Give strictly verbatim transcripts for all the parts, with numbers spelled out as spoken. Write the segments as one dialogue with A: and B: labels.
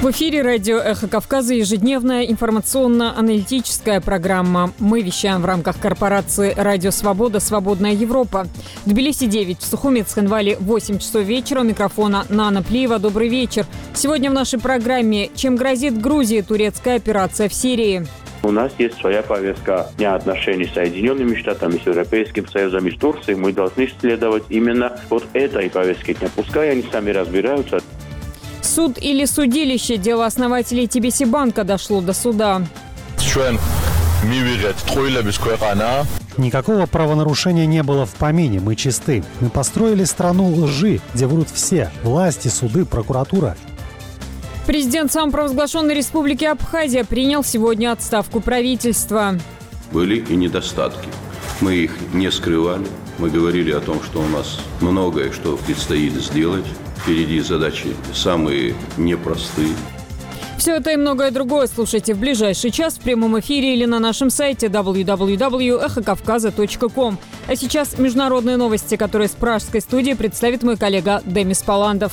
A: В эфире радио «Эхо Кавказа» ежедневная информационно-аналитическая программа. Мы вещаем в рамках корпорации «Радио Свобода. Свободная Европа». В Тбилиси девять, в Сухуми, Цхинвале восемь часов вечера. У микрофона Нана Плиева. Добрый вечер. Сегодня в нашей программе: чем грозит Грузии турецкая операция в Сирии?
B: У нас есть своя повестка дня отношений с Соединенными Штатами, с Европейским Союзом и с Турцией. Мы должны следовать именно вот этой повестке дня. Пускай они сами разбираются.
A: Суд или судилище? Дело основателей Ти Би Си банка дошло до суда.
C: Никакого правонарушения не было в помине, мы чисты. Мы построили страну лжи, где врут все – власти, суды, прокуратура.
A: Президент самопровозглашенной республики Абхазия принял сегодня отставку правительства.
D: Были и недостатки. Мы их не скрывали. Мы говорили о том, что у нас многое, что предстоит сделать. Впереди задачи самые непростые.
A: Все это и многое другое слушайте в ближайший час в прямом эфире или на нашем сайте дабл ю дабл ю дабл ю точка эхо кавказа точка ком. А сейчас международные новости, которые с пражской студии представит мой коллега Демис Паландов.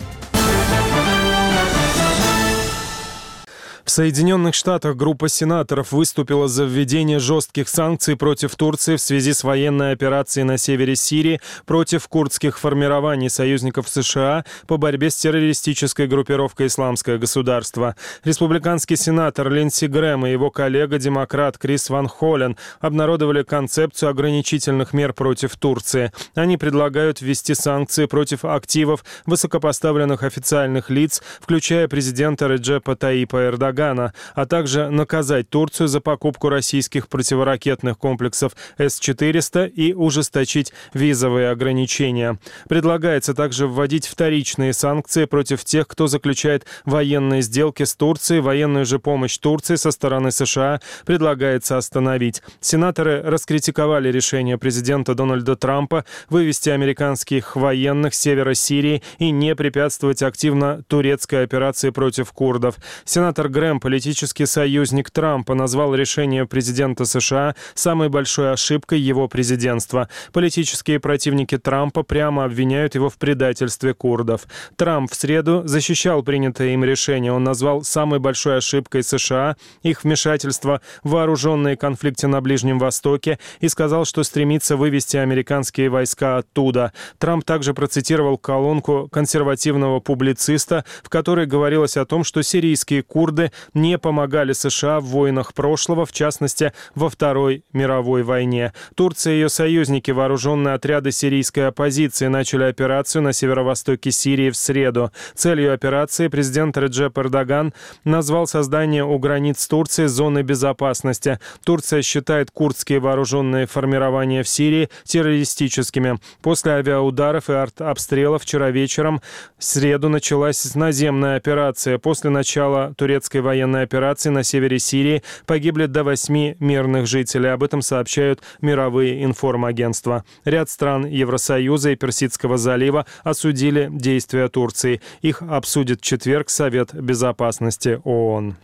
E: В Соединенных Штатах группа сенаторов выступила за введение жестких санкций против Турции в связи с военной операцией на севере Сирии против курдских формирований союзников США по борьбе с террористической группировкой «Исламское государство». Республиканский сенатор Линдси Грэм и его коллега-демократ Крис Ван Холлен обнародовали концепцию ограничительных мер против Турции. Они предлагают ввести санкции против активов высокопоставленных официальных лиц, включая президента Реджепа Таипа Эрдогана, а также наказать Турцию за покупку российских противоракетных комплексов Эс четыреста и ужесточить визовые ограничения. Предлагается также вводить вторичные санкции против тех, кто заключает военные сделки с Турцией. Военную же помощь Турции со стороны США предлагается остановить. Сенаторы раскритиковали решение президента Дональда Трампа вывести американских военных с севера Сирии и не препятствовать активно турецкой операции против курдов. Сенатор Грэм, политический союзник Трампа, назвал решение президента США самой большой ошибкой его президентства. Политические противники Трампа прямо обвиняют его в предательстве курдов. Трамп в среду защищал принятое им решение. Он назвал самой большой ошибкой США их вмешательство в вооруженные конфликты на Ближнем Востоке и сказал, что стремится вывести американские войска оттуда. Трамп также процитировал колонку консервативного публициста, в которой говорилось о том, что сирийские курды не помогали США в войнах прошлого, в частности, во Второй мировой войне. Турция и ее союзники, вооруженные отряды сирийской оппозиции, начали операцию на северо-востоке Сирии в среду. Целью операции президент Реджеп Эрдоган назвал создание у границ Турции зоны безопасности. Турция считает курдские вооруженные формирования в Сирии террористическими. После авиаударов и артобстрелов вчера вечером в среду началась наземная операция. После начала турецкой военной операции на севере Сирии погибли до восьми мирных жителей. Об этом сообщают мировые информагентства. Ряд стран Евросоюза и Персидского залива осудили действия Турции. Их обсудит в четверг Совет безопасности ООН.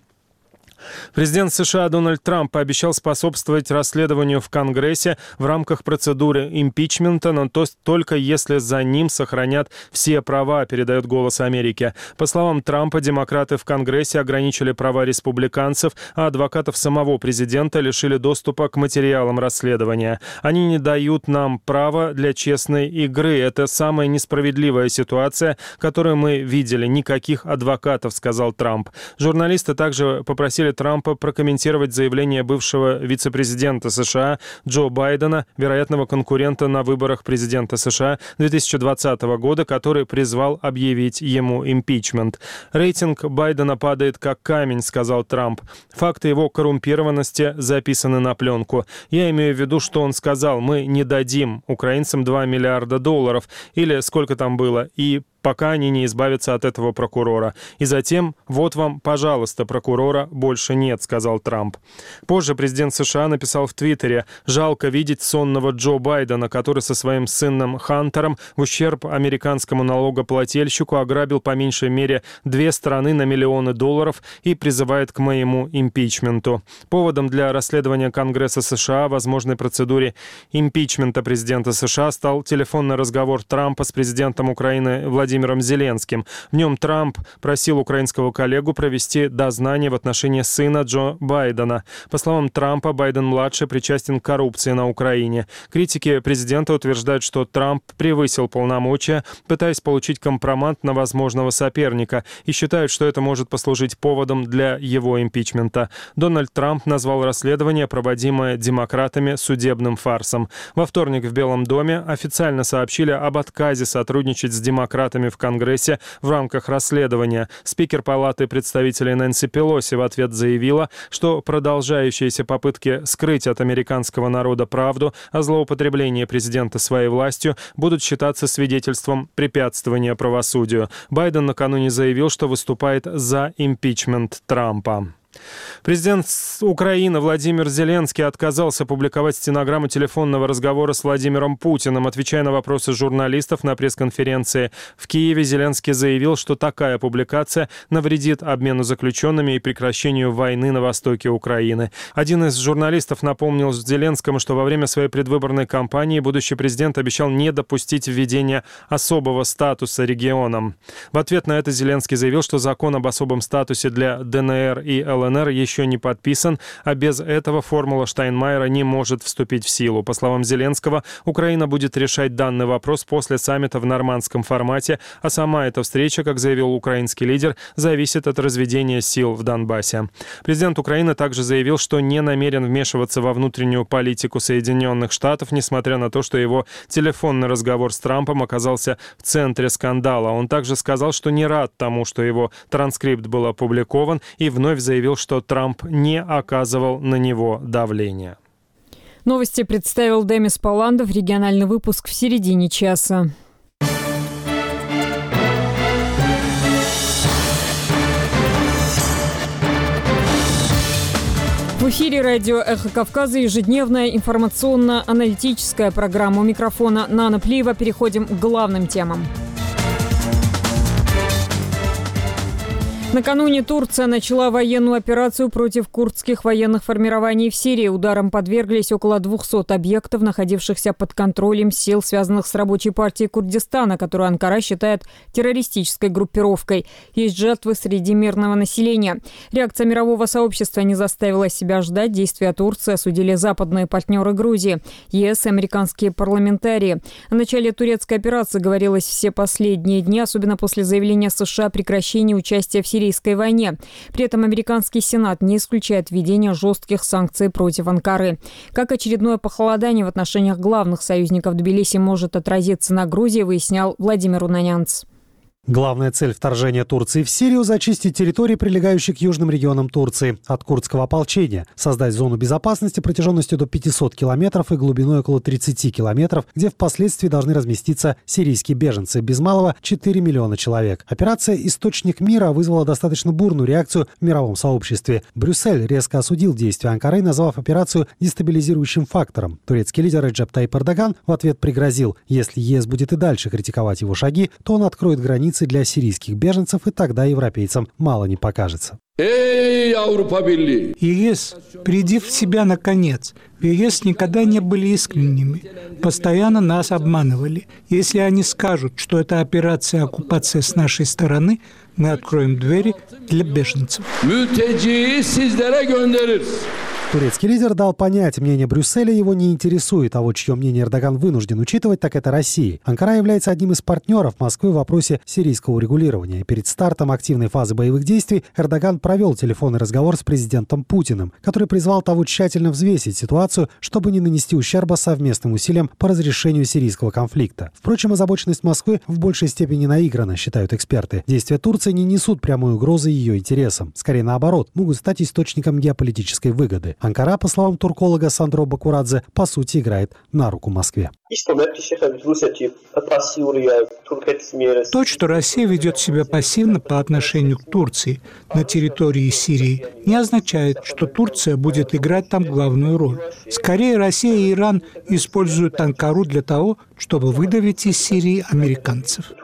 E: Президент США Дональд Трамп пообещал способствовать расследованию в Конгрессе в рамках процедуры импичмента, но то только если за ним сохранят все права, передает «Голос Америки». По словам Трампа, демократы в Конгрессе ограничили права республиканцев, а адвокатов самого президента лишили доступа к материалам расследования. Они не дают нам права для честной игры. Это самая несправедливая ситуация, которую мы видели. Никаких адвокатов, сказал Трамп. Журналисты также попросили Трампа прокомментировать заявление бывшего вице-президента США Джо Байдена, вероятного конкурента на выборах президента США две тысячи двадцатого года, который призвал объявить ему импичмент. «Рейтинг Байдена падает как камень», — сказал Трамп. «Факты его коррумпированности записаны на пленку. Я имею в виду, что он сказал: мы не дадим украинцам два миллиарда долларов, или сколько там было, и пока они не избавятся от этого прокурора. И затем, вот вам, пожалуйста, прокурора больше нет», — сказал Трамп. Позже президент США написал в Твиттере: «Жалко видеть сонного Джо Байдена, который со своим сыном Хантером в ущерб американскому налогоплательщику ограбил по меньшей мере две страны на миллионы долларов и призывает к моему импичменту». Поводом для расследования Конгресса США о возможной процедуре импичмента президента США стал телефонный разговор Трампа с президентом Украины Владимиром Владимиром Зеленским. В нем Трамп просил украинского коллегу провести дознание в отношении сына Джо Байдена. По словам Трампа, Байден-младший причастен к коррупции на Украине. Критики президента утверждают, что Трамп превысил полномочия, пытаясь получить компромат на возможного соперника, и считают, что это может послужить поводом для его импичмента. Дональд Трамп назвал расследование, проводимое демократами, судебным фарсом. Во вторник в Белом доме официально сообщили об отказе сотрудничать с демократами в Конгрессе в рамках расследования. Спикер Палаты представителей Нэнси Пелоси в ответ заявила, что продолжающиеся попытки скрыть от американского народа правду о злоупотреблении президента своей властью будут считаться свидетельством препятствования правосудию. Байден накануне заявил, что выступает за импичмент Трампа. Президент Украины Владимир Зеленский отказался публиковать стенограмму телефонного разговора с Владимиром Путиным. Отвечая на вопросы журналистов на пресс-конференции в Киеве, Зеленский заявил, что такая публикация навредит обмену заключенными и прекращению войны на востоке Украины. Один из журналистов напомнил Зеленскому, что во время своей предвыборной кампании будущий президент обещал не допустить введения особого статуса регионам. В ответ на это Зеленский заявил, что закон об особом статусе для ДНР и ЛНР еще не подписан, а без этого формула Штайнмайера не может вступить в силу. По словам Зеленского, Украина будет решать данный вопрос после саммита в нормандском формате, а сама эта встреча, как заявил украинский лидер, зависит от разведения сил в Донбассе. Президент Украины также заявил, что не намерен вмешиваться во внутреннюю политику Соединенных Штатов, несмотря на то, что его телефонный разговор с Трампом оказался в центре скандала. Он также сказал, что не рад тому, что его транскрипт был опубликован, и вновь заявил, что Трамп не оказывал на него давления.
A: Новости представил Демис Паландов. Региональный выпуск в середине часа. В эфире радио «Эхо Кавказа» ежедневная информационно-аналитическая программа. У микрофона Нана Плиева. Переходим к главным темам. Накануне Турция начала военную операцию против курдских военных формирований в Сирии. Ударом подверглись около двухсот объектов, находившихся под контролем сил, связанных с рабочей партией Курдистана, которую Анкара считает террористической группировкой. Есть жертвы среди мирного населения. Реакция мирового сообщества не заставила себя ждать. Действия Турции осудили западные партнеры Грузии, ЕС и американские парламентарии. О начале турецкой операции говорилось все последние дни, особенно после заявления США о прекращении участия в Сирии. Сирийской войне. При этом американский Сенат не исключает введение жестких санкций против Анкары. Как очередное похолодание в отношениях главных союзников Тбилиси может отразиться на Грузии, выяснял Владимир Унанянц.
C: Главная цель вторжения Турции в Сирию – зачистить территории, прилегающие к южным регионам Турции, от курдского ополчения, создать зону безопасности протяженностью до пятисот километров и глубиной около тридцати километров, где впоследствии должны разместиться сирийские беженцы, без малого четыре миллиона человек. Операция «Источник мира» вызвала достаточно бурную реакцию в мировом сообществе. Брюссель резко осудил действия Анкары, назвав операцию дестабилизирующим фактором. Турецкий лидер Реджеп Тайип Эрдоган в ответ пригрозил, если ЕС будет и дальше критиковать его шаги, то он откроет границы для сирийских беженцев, и тогда европейцам мало не покажется.
F: ЕС, приди в себя наконец. В ЕС никогда не были искренними. Постоянно нас обманывали. Если они скажут, что это операция оккупации с нашей стороны, мы откроем двери для беженцев.
C: Турецкий лидер дал понять, мнение Брюсселя его не интересует, а вот чье мнение Эрдоган вынужден учитывать, так это Россия. Анкара является одним из партнеров Москвы в вопросе сирийского урегулирования. И перед стартом активной фазы боевых действий Эрдоган провел телефонный разговор с президентом Путиным, который призвал того тщательно взвесить ситуацию, чтобы не нанести ущерба совместным усилиям по разрешению сирийского конфликта. Впрочем, озабоченность Москвы в большей степени наиграна, считают эксперты. Действия Турции не несут прямой угрозы ее интересам. Скорее наоборот, могут стать источником геополитической выгоды. Анкара, по словам турколога Сандро Бакурадзе, по сути играет на руку Москве.
F: То, что Россия ведет себя пассивно по отношению к Турции на территории Сирии, не означает, что Турция будет играть там главную роль. Скорее, Россия и Иран используют Анкару для того, чтобы выдавить из Сирии американцев.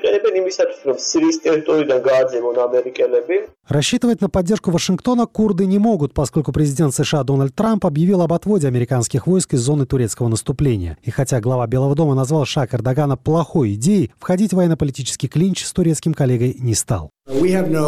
C: Рассчитывать на поддержку Вашингтона курды не могут, поскольку президент США Дональд Трамп объявил об отводе американских войск из зоны турецкого наступления. И хотя Хотя глава Белого дома назвал шаг Эрдогана плохой идеей, входить в военно-политический клинч с турецким коллегой не стал.
F: У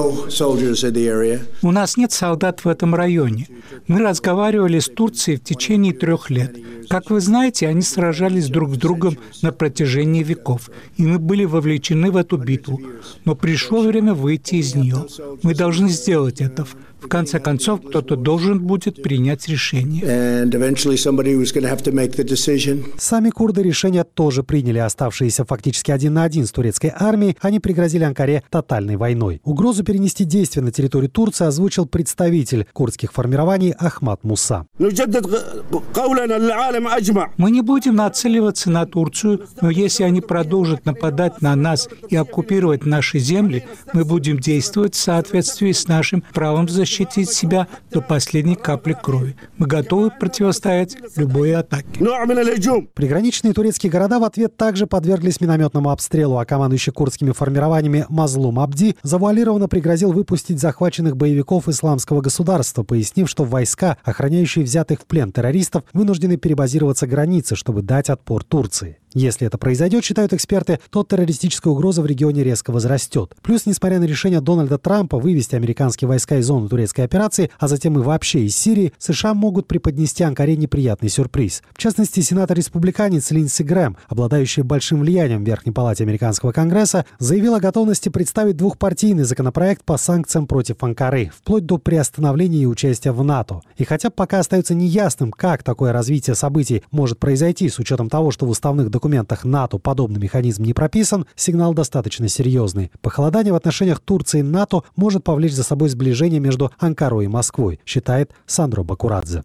F: нас нет солдат в этом районе. Мы разговаривали с Турцией в течение трех лет. Как вы знаете, они сражались друг с другом на протяжении веков, и мы были вовлечены в эту битву. Но пришло время выйти из нее. Мы должны сделать это. В конце концов, кто-то должен будет принять решение.
C: Сами курды решение тоже приняли. Оставшиеся фактически один на один с турецкой армией, они пригрозили Анкаре тотальной войной. Угрозу перенести действия на территорию Турции озвучил представитель курдских формирований Ахмад Муса.
F: Мы не будем нацеливаться на Турцию, но если они продолжат нападать на нас и оккупировать наши земли, мы будем действовать в соответствии с нашим правом защитить себя до последней капли крови. Мы готовы противостоять любой атаке.
C: Приграничные турецкие города в ответ также подверглись минометному обстрелу, а командующий курдскими формированиями Мазлум Абди завуалированно пригрозил выпустить захваченных боевиков исламского государства, пояснив, что войска, охраняющие взятых в плен террористов, вынуждены перебазироваться границы, чтобы дать отпор Турции. Если это произойдет, считают эксперты, то террористическая угроза в регионе резко возрастет. Плюс, несмотря на решение Дональда Трампа вывести американские войска из зоны турецкой операции, а затем и вообще из Сирии, США могут преподнести Анкаре неприятный сюрприз. В частности, сенатор-республиканец Линдси Грэм, обладающий большим влиянием в Верхней палате американского Конгресса, заявил о готовности представить двухпартийный законопроект по санкциям против Анкары, вплоть до приостановления участия в НАТО. И хотя пока остается неясным, как такое развитие событий может произойти с учетом того, что в уставных документах В документах НАТО подобный механизм не прописан, сигнал достаточно серьезный. Похолодание в отношениях Турции и НАТО может повлечь за собой сближение между Анкарой и Москвой, считает Сандро Бакурадзе.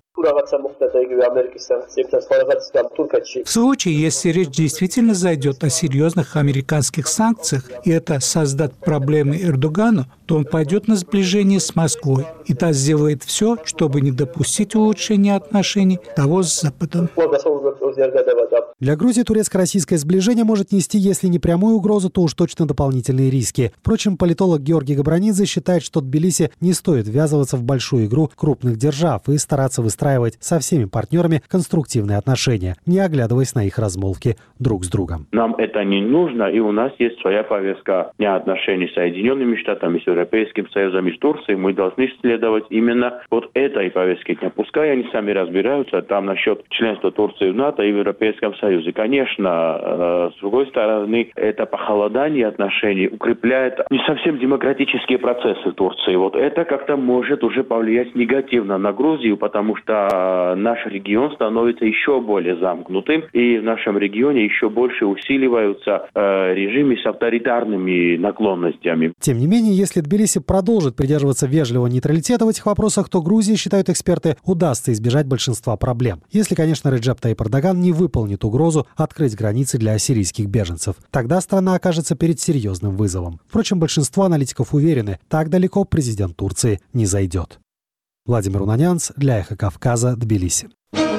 F: В случае, если речь действительно зайдет о серьезных американских санкциях, и это создаст проблемы Эрдогану, то он пойдет на сближение с Москвой, и та сделает все, чтобы не допустить улучшения отношений того с Западом.
C: Для Грузии турецко-российское сближение может нести, если не прямую угрозу, то уж точно дополнительные риски. Впрочем, политолог Георгий Габранидзе считает, что Тбилиси не стоит ввязываться в большую игру крупных держав и стараться выстраивать со всеми партнерами конструктивные отношения, не оглядываясь на их размолвки друг с другом.
B: Нам это не нужно, и у нас есть своя повестка дня отношений с Соединенными Штатами, с Европейским Союзом и с Турцией. Мы должны следовать именно вот этой повестке дня. Пускай они сами разбираются там насчет членства Турции в НАТО и в Европейском Союзе. Конечно, с другой стороны, это похолодание отношений укрепляет не совсем демократические процессы в Турции. Вот это как-то может уже повлиять негативно на Грузию, потому что наш регион становится еще более замкнутым, и в нашем регионе еще больше усиливаются э, режимы с авторитарными наклонностями.
C: Тем не менее, если Тбилиси продолжит придерживаться вежливого нейтралитета в этих вопросах, то Грузии, считают эксперты, удастся избежать большинства проблем. Если, конечно, Реджеп Тайип Эрдоган не выполнит угрозу открыть границы для сирийских беженцев. Тогда страна окажется перед серьезным вызовом. Впрочем, большинство аналитиков уверены, так далеко президент Турции не зайдет. Владимир Унанянц для «Эхо Кавказа», Тбилиси.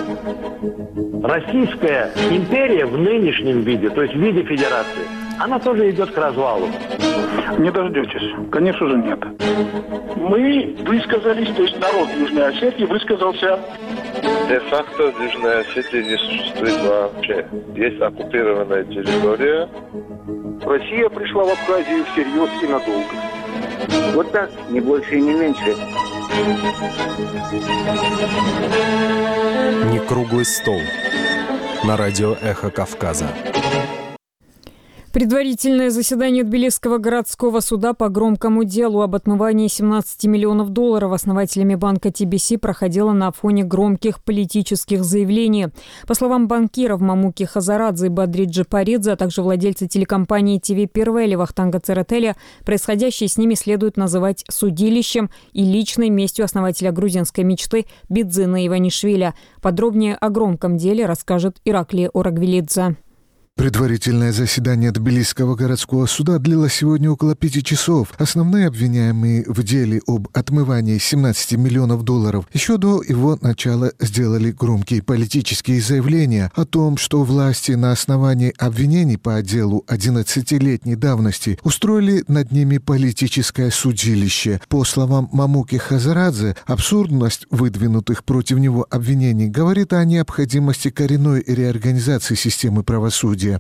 G: Российская империя в нынешнем виде, то есть в виде федерации, она тоже идет к развалу.
H: Не дождетесь. Конечно же, нет.
I: Мы высказались, то есть народ Южной Осетии высказался.
J: Де-факто Южная Осетия не существует вообще. Есть оккупированная территория.
I: Россия пришла в Абхазию всерьез и надолго.
K: Вот так, не больше и не меньше.
L: Не круглый стол. На радио «Эхо Кавказа».
A: Предварительное заседание Тбилисского городского суда по громкому делу об отмывании семнадцати миллионов долларов основателями банка Ти Би Си проходило на фоне громких политических заявлений. По словам банкиров Мамуки Хазарадзе и Бадри Джапаридзе, а также владельца телекомпании ТВ Первели Вахтанга Церетеля, происходящее с ними следует называть судилищем и личной местью основателя грузинской мечты Бидзина Иванишвили. Подробнее о громком деле расскажет Ираклий Орагвелидзе.
M: Предварительное заседание Тбилисского городского суда длилось сегодня около пяти часов. Основные обвиняемые в деле об отмывании семнадцати миллионов долларов еще до его начала сделали громкие политические заявления о том, что власти на основании обвинений по делу одиннадцатилетней давности устроили над ними политическое судилище. По словам Мамуки Хазарадзе, абсурдность выдвинутых против него обвинений говорит о необходимости коренной реорганизации системы правосудия.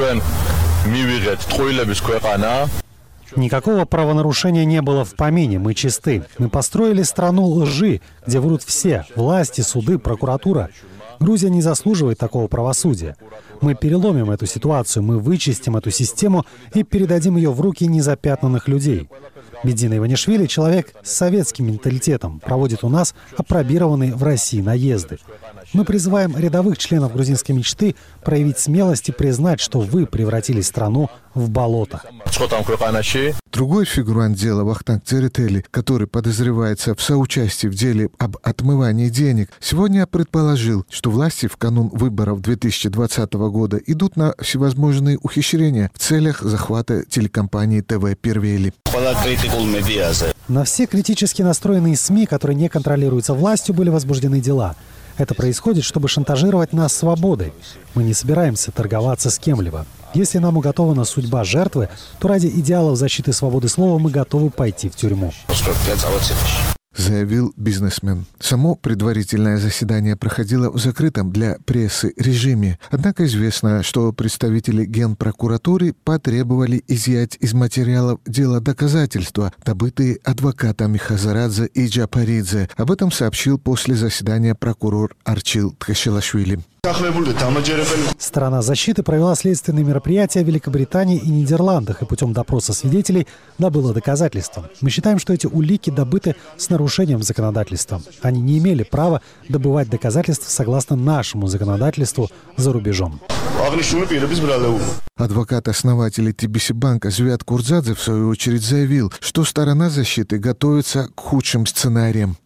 C: Никакого правонарушения не было в помине, мы чисты. Мы построили страну лжи, где врут все – власти, суды, прокуратура. Грузия не заслуживает такого правосудия. Мы переломим эту ситуацию, мы вычистим эту систему и передадим ее в руки незапятнанных людей. Медина Иванишвили – человек с советским менталитетом, проводит у нас апробированные в России наезды. Мы призываем рядовых членов грузинской мечты проявить смелость и признать, что вы превратили страну в болото.
M: Другой фигурант дела Вахтанг Церетели, который подозревается в соучастии в деле об отмывании денег, сегодня предположил, что власти в канун выборов две тысячи двадцатого года идут на всевозможные ухищрения в целях захвата телекомпании ТВ Первели.
C: На все критически настроенные СМИ, которые не контролируются властью, были возбуждены дела. Это происходит, чтобы шантажировать нас свободой. Мы не собираемся торговаться с кем-либо. Если нам уготована судьба жертвы, то ради идеалов защиты свободы слова мы готовы пойти в тюрьму.
M: Заявил бизнесмен. Само предварительное заседание проходило в закрытом для прессы режиме. Однако известно, что представители Генпрокуратуры потребовали изъять из материалов дела доказательства, добытые адвокатами Хазарадзе и Джапаридзе. Об этом сообщил после заседания прокурор Арчил Тхашилашвили.
C: Сторона защиты провела следственные мероприятия в Великобритании и Нидерландах и путем допроса свидетелей добыла доказательства. Мы считаем, что эти улики добыты с нарушением законодательства. Они не имели права добывать доказательства согласно нашему законодательству за рубежом.
M: Адвокат основателя Тбилиси-банка Звят Курдзадзе в свою очередь заявил, что сторона защиты готовится к худшим сценариям.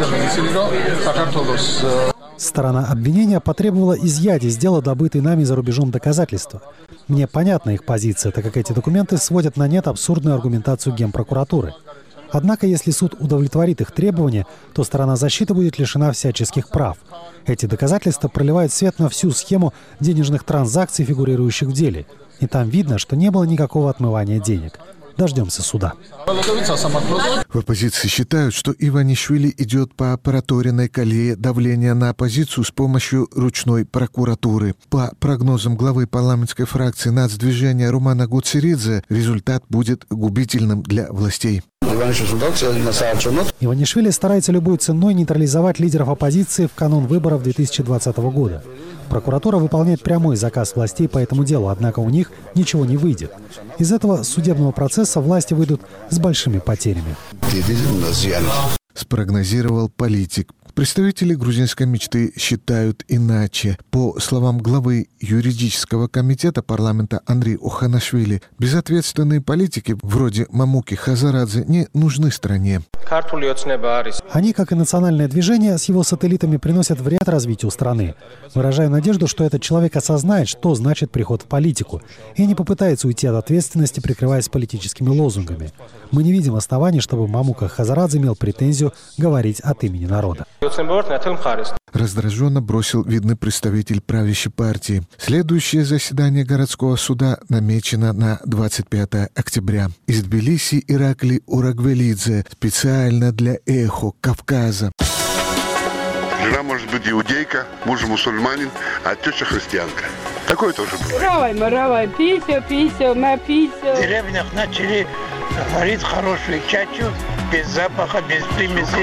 C: Сторона обвинения потребовала изъять из дела добытые нами за рубежом доказательства. Мне понятна их позиция, так как эти документы сводят на нет абсурдную аргументацию Генпрокуратуры. Однако, если суд удовлетворит их требования, то сторона защиты будет лишена всяческих прав. Эти доказательства проливают свет на всю схему денежных транзакций, фигурирующих в деле. И там видно, что не было никакого отмывания денег. Дождемся суда.
M: В оппозиции считают, что Иванишвили идет по проторенной колее давления на оппозицию с помощью ручной прокуратуры. По прогнозам главы парламентской фракции нацдвижения Румана Гуцеридзе, результат будет губительным для властей.
C: Иванишвили старается любой ценой нейтрализовать лидеров оппозиции в канун выборов две тысячи двадцатого года. Прокуратура выполняет прямой заказ властей по этому делу, однако у них ничего не выйдет. Из этого судебного процесса власти выйдут с большими потерями.
M: Спрогнозировал политик. Представители грузинской мечты считают иначе. По словам главы юридического комитета парламента Андри Оханашвили, безответственные политики вроде Мамуки Хазарадзе не нужны стране.
C: Они, как и национальное движение, с его сателлитами приносят вред развитию страны. Выражаю надежду, что этот человек осознает, что значит приход в политику, и не попытается уйти от ответственности, прикрываясь политическими лозунгами. Мы не видим оснований, чтобы Мамука Хазарадзе имел претензию говорить от имени народа.
M: Раздраженно бросил видный представитель правящей партии. Следующее заседание городского суда намечено на двадцать пятое октября. Из Тбилиси Иракли Урагвелидзе специально для «Эхо Кавказа».
N: Жена может быть иудейка, муж мусульманин, а теща христианка. Такое тоже бывает.
O: Равай, маравай, пися, пися, напися.
P: В деревнях начали варить хорошую чачу, без запаха, без примесей.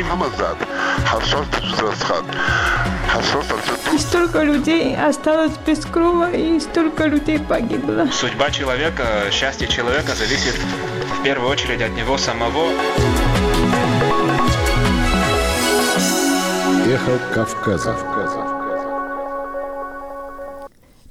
O: И столько людей осталось без крова, и столько людей погибло.
Q: Судьба человека, счастье человека зависит в первую очередь от него самого.
L: Эхо Кавказа.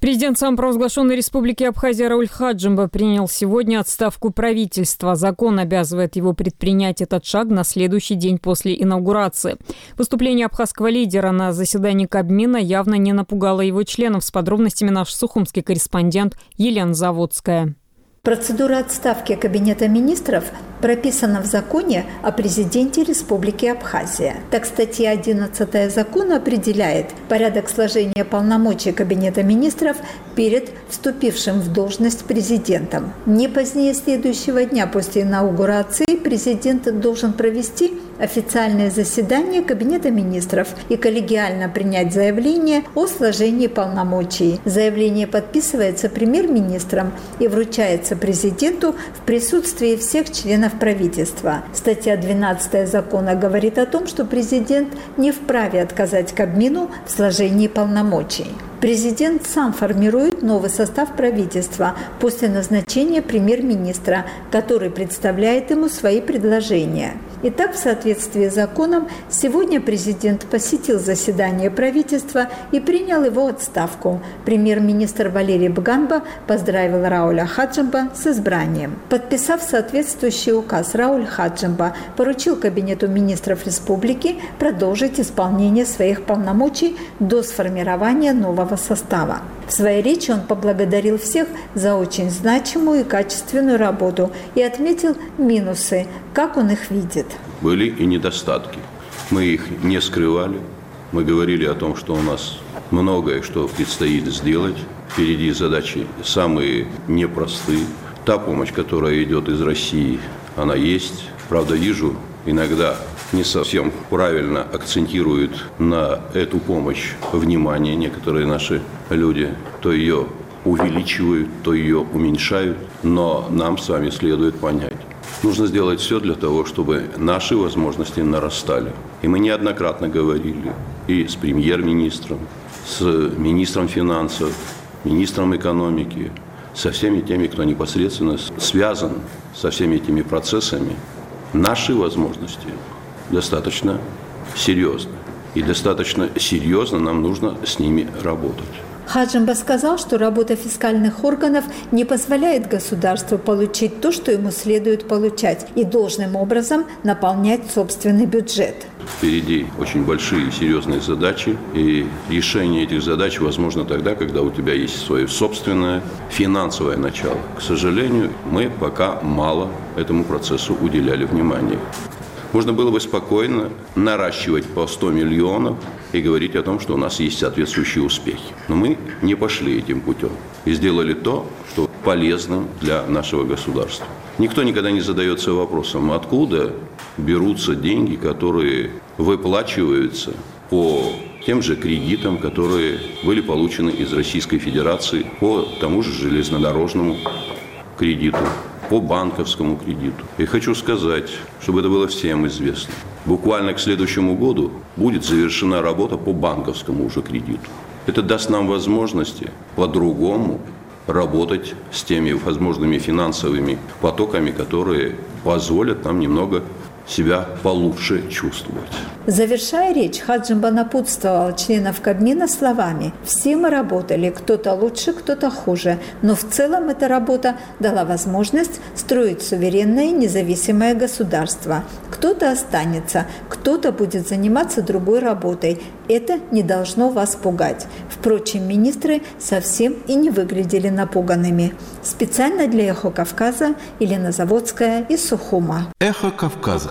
A: Президент самопровозглашенной республики Абхазия Рауль Хаджимба принял сегодня отставку правительства. Закон обязывает его предпринять этот шаг на следующий день после инаугурации. Выступление абхазского лидера на заседании Кабмина явно не напугало его членов. С подробностями наш сухумский корреспондент Елена Заводская.
R: Процедура отставки Кабинета министров прописана в законе о президенте Республики Абхазия. Так, статья одиннадцатая закона определяет порядок сложения полномочий Кабинета министров перед вступившим в должность президентом. Не позднее следующего дня после инаугурации президент должен провести официальное заседание Кабинета министров и коллегиально принять заявление о сложении полномочий. Заявление подписывается премьер-министром и вручается президенту в присутствии всех членов правительства. Статья двенадцатая закона говорит о том, что президент не вправе отказать Кабмину в сложении полномочий. Президент сам формирует новый состав правительства после назначения премьер-министра, который представляет ему свои предложения. Итак, в соответствии с законом, сегодня президент посетил заседание правительства и принял его отставку. Премьер-министр Валерий Бганба поздравил Рауля Хаджимба с избранием. Подписав соответствующий указ, Рауль Хаджимба поручил Кабинету министров республики продолжить исполнение своих полномочий до сформирования нового состава. В своей речи он поблагодарил всех за очень значимую и качественную работу и отметил минусы, как он их видит.
D: Были и недостатки. Мы их не скрывали. Мы говорили о том, что у нас многое, что предстоит сделать. Впереди задачи самые непростые. Та помощь, которая идет из России, она есть. Правда, вижу, иногда не совсем правильно акцентируют на эту помощь внимание некоторые наши люди. То ее увеличивают, то ее уменьшают. Но нам с вами следует понять. Нужно сделать все для того, чтобы наши возможности нарастали. И мы неоднократно говорили и с премьер-министром, с министром финансов, министром экономики, со всеми теми, кто непосредственно связан со всеми этими процессами. Наши возможности достаточно серьезны. И достаточно серьезно нам нужно с ними работать.
R: Хаджимба сказал, что работа фискальных органов не позволяет государству получить то, что ему следует получать, и должным образом наполнять собственный бюджет.
D: Впереди очень большие и серьезные задачи, и решение этих задач возможно тогда, когда у тебя есть свое собственное финансовое начало. К сожалению, мы пока мало этому процессу уделяли внимания. Можно было бы спокойно наращивать по сто миллионов и говорить о том, что у нас есть соответствующие успехи. Но мы не пошли этим путем и сделали то, что полезно для нашего государства. Никто никогда не задается вопросом, откуда берутся деньги, которые выплачиваются по тем же кредитам, которые были получены из Российской Федерации, по тому же железнодорожному кредиту, по банковскому кредиту. И хочу сказать, чтобы это было всем известно. Буквально к следующему году будет завершена работа по банковскому уже кредиту. Это даст нам возможности по-другому работать с теми возможными финансовыми потоками, которые позволят нам немного себя получше чувствовать.
R: Завершая речь, Хаджимба напутствовал членов Кабмина словами: «Все мы работали, кто-то лучше, кто-то хуже, но в целом эта работа дала возможность строить суверенное и независимое государство. Кто-то останется, кто-то будет заниматься другой работой. Это не должно вас пугать». Впрочем, министры совсем и не выглядели напуганными. Специально для «Эхо Кавказа» Елена Заводская из Сухума.
L: Эхо Кавказа.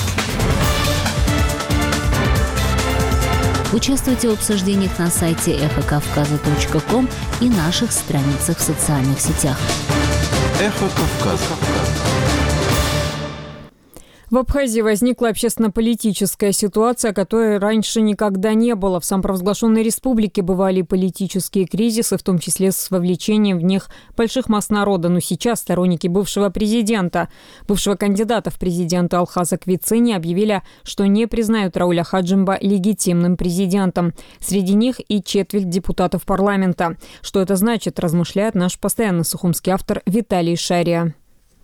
S: Участвуйте в обсуждениях на сайте эхо кавказа точка ком и наших страницах в социальных сетях.
L: Эхо Кавказа.
A: В Абхазии возникла общественно-политическая ситуация, которой раньше никогда не было. В самопровозглашенной республике бывали политические кризисы, в том числе с вовлечением в них больших масс народа. Но сейчас сторонники бывшего президента, бывшего кандидата в президенты Алхаза Квицини объявили, что не признают Рауля Хаджимба легитимным президентом. Среди них и четверть депутатов парламента. Что это значит, размышляет наш постоянный сухумский автор Виталий Шария.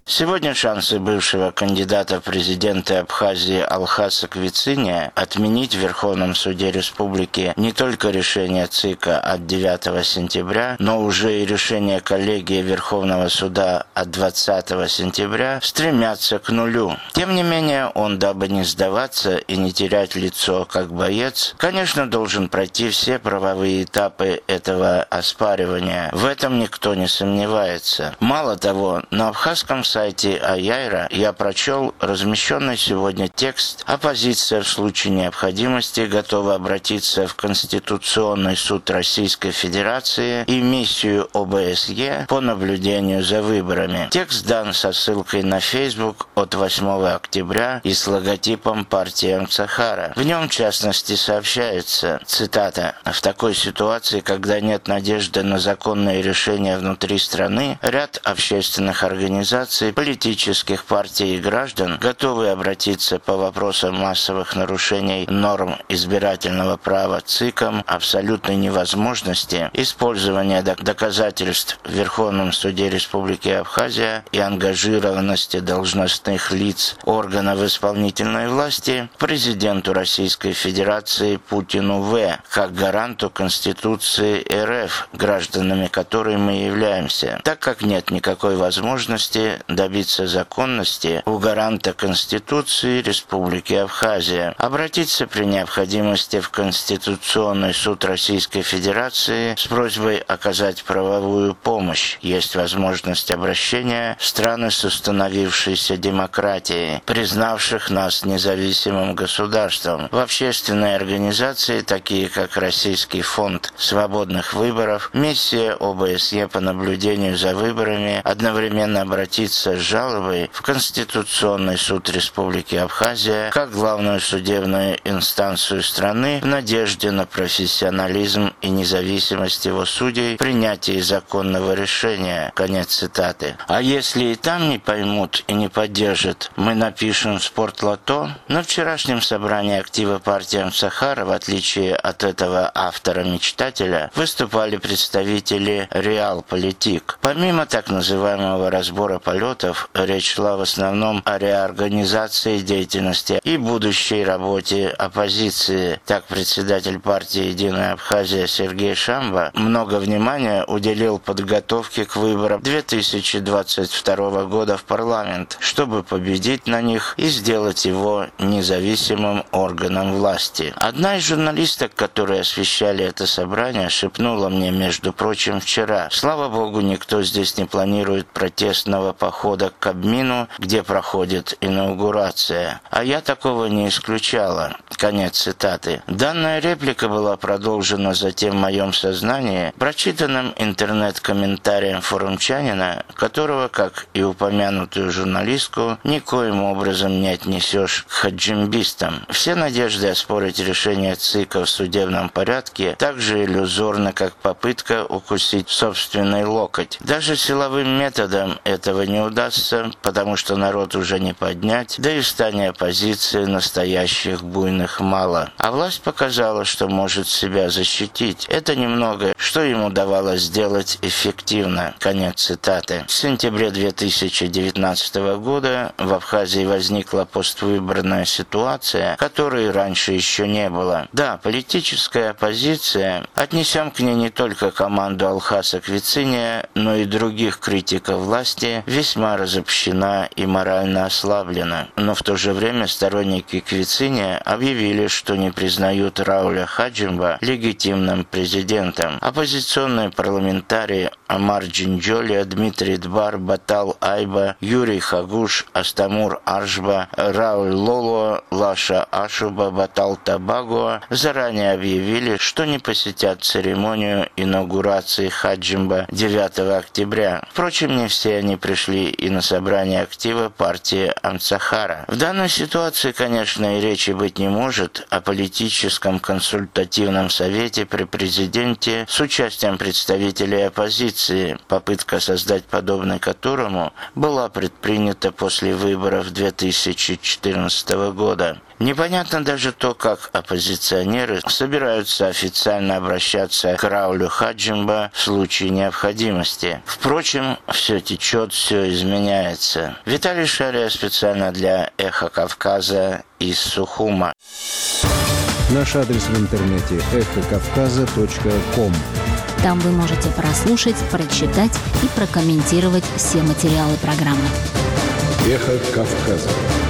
T: Сегодня шансы бывшего кандидата в президенты Абхазии Алхаса Квициния отменить в Верховном суде республики не только решение ЦИКа от девятого сентября, но уже и решение коллегии Верховного суда от двадцатого сентября стремятся к нулю. Тем не менее, он, дабы не сдаваться и не терять лицо как боец, конечно, должен пройти все правовые этапы этого оспаривания. В этом никто не сомневается. Мало того, на абхазском сайте Аяйра я прочел размещенный сегодня текст. Оппозиция в случае необходимости готова обратиться в Конституционный суд Российской Федерации и миссию О Бэ Эс Е по наблюдению за выборами. Текст дан со ссылкой на Facebook от восьмого октября и с логотипом партии Амцахара. В нем, в частности, сообщается, цитата: «В такой ситуации, когда нет надежды на законные решения внутри страны, ряд общественных организаций, политических партий и граждан готовы обратиться по вопросам массовых нарушений норм избирательного права ЦИКом, абсолютной невозможности использования доказательств в Верховном суде Республики Абхазия и ангажированности должностных лиц органов исполнительной власти президенту Российской Федерации Путину В. как гаранту Конституции Эр Эф, гражданами которой мы являемся, так как нет никакой возможности добиться законности у гаранта Конституции Республики Абхазия, обратиться при необходимости в Конституционный суд Российской Федерации с просьбой оказать правовую помощь. Есть возможность обращения в страны с установившейся демократией, признавших нас независимым государством, в общественные организации, такие как Российский фонд свободных выборов, миссия О Бэ Эс Е по наблюдению за выборами, одновременно обратиться с жалобой в Конституционный суд Республики Абхазия как главную судебную инстанцию страны в надежде на профессионализм и независимость его судей в принятии законного решения». Конец цитаты. А если и там не поймут и не поддержат, мы напишем в Спортлото. На вчерашнем собрании актива партии Амцахара, в отличие от этого автора-мечтателя, выступали представители Реалполитик. Помимо так называемого разбора полетов, речь шла в основном о реорганизации деятельности и будущей работе оппозиции. Так, председатель партии «Единая Абхазия» Сергей Шамба много внимания уделил подготовке к выборам две тысячи двадцать второго года в парламент, чтобы победить на них и сделать его независимым органом власти. Одна из журналисток, которые освещали это собрание, шепнула мне, между прочим, вчера: «Слава богу, никто здесь не планирует протестного похода к Кабмину, где проходит инаугурация». А я такого не исключала. Конец цитаты. Данная реплика была продолжена затем в моем сознании прочитанным интернет-комментарием форумчанина, которого, как и упомянутую журналистку, никоим образом не отнесешь к хаджимбистам. Все надежды оспорить решение ЦИКа в судебном порядке так же иллюзорны, как попытка укусить собственный локоть. Даже силовым методом этого не удастся, потому что народ уже не поднять, да и в стане оппозиции настоящих буйных мало. А власть показала, что может себя защитить. Это немногое, что ему давалось сделать эффективно. Конец цитаты. В сентябре две тысячи девятнадцатого года в Абхазии возникла поствыборная ситуация, которой раньше еще не было. Да, политическая оппозиция, отнесем к ней не только команду Алхаса Квициния, но и других критиков власти, весьма разобщена и морально ослаблена. Но в то же время сторонники Квициния объявили, что не признают Рауля Хаджимба легитимным президентом. Оппозиционные парламентарии Амар Джинджолия, Дмитрий Дбар, Батал Айба, Юрий Хагуш, Астамур Аршба, Рауль Лоло, Лаша Ашуба, Батал Табагуа заранее объявили, что не посетят церемонию инаугурации Хаджимба девятого октября. Впрочем, не все они пришли и на собрание актива партии Амцахара. В данной ситуации, конечно, и речи быть не может о политическом консультативном совете при президенте с участием представителей оппозиции, попытка создать подобной которому была предпринята после выборов две тысячи четырнадцатого года. Непонятно даже то, как оппозиционеры собираются официально обращаться к Раулю Хаджимба в случае необходимости. Впрочем, все течет, все изменяется. Виталий Шария специально для «Эхо Кавказа» из Сухума.
L: Наш адрес в интернете эхо кавказа точка ком.
S: Там вы можете прослушать, прочитать и прокомментировать все материалы программы.
L: «Эхо Кавказа».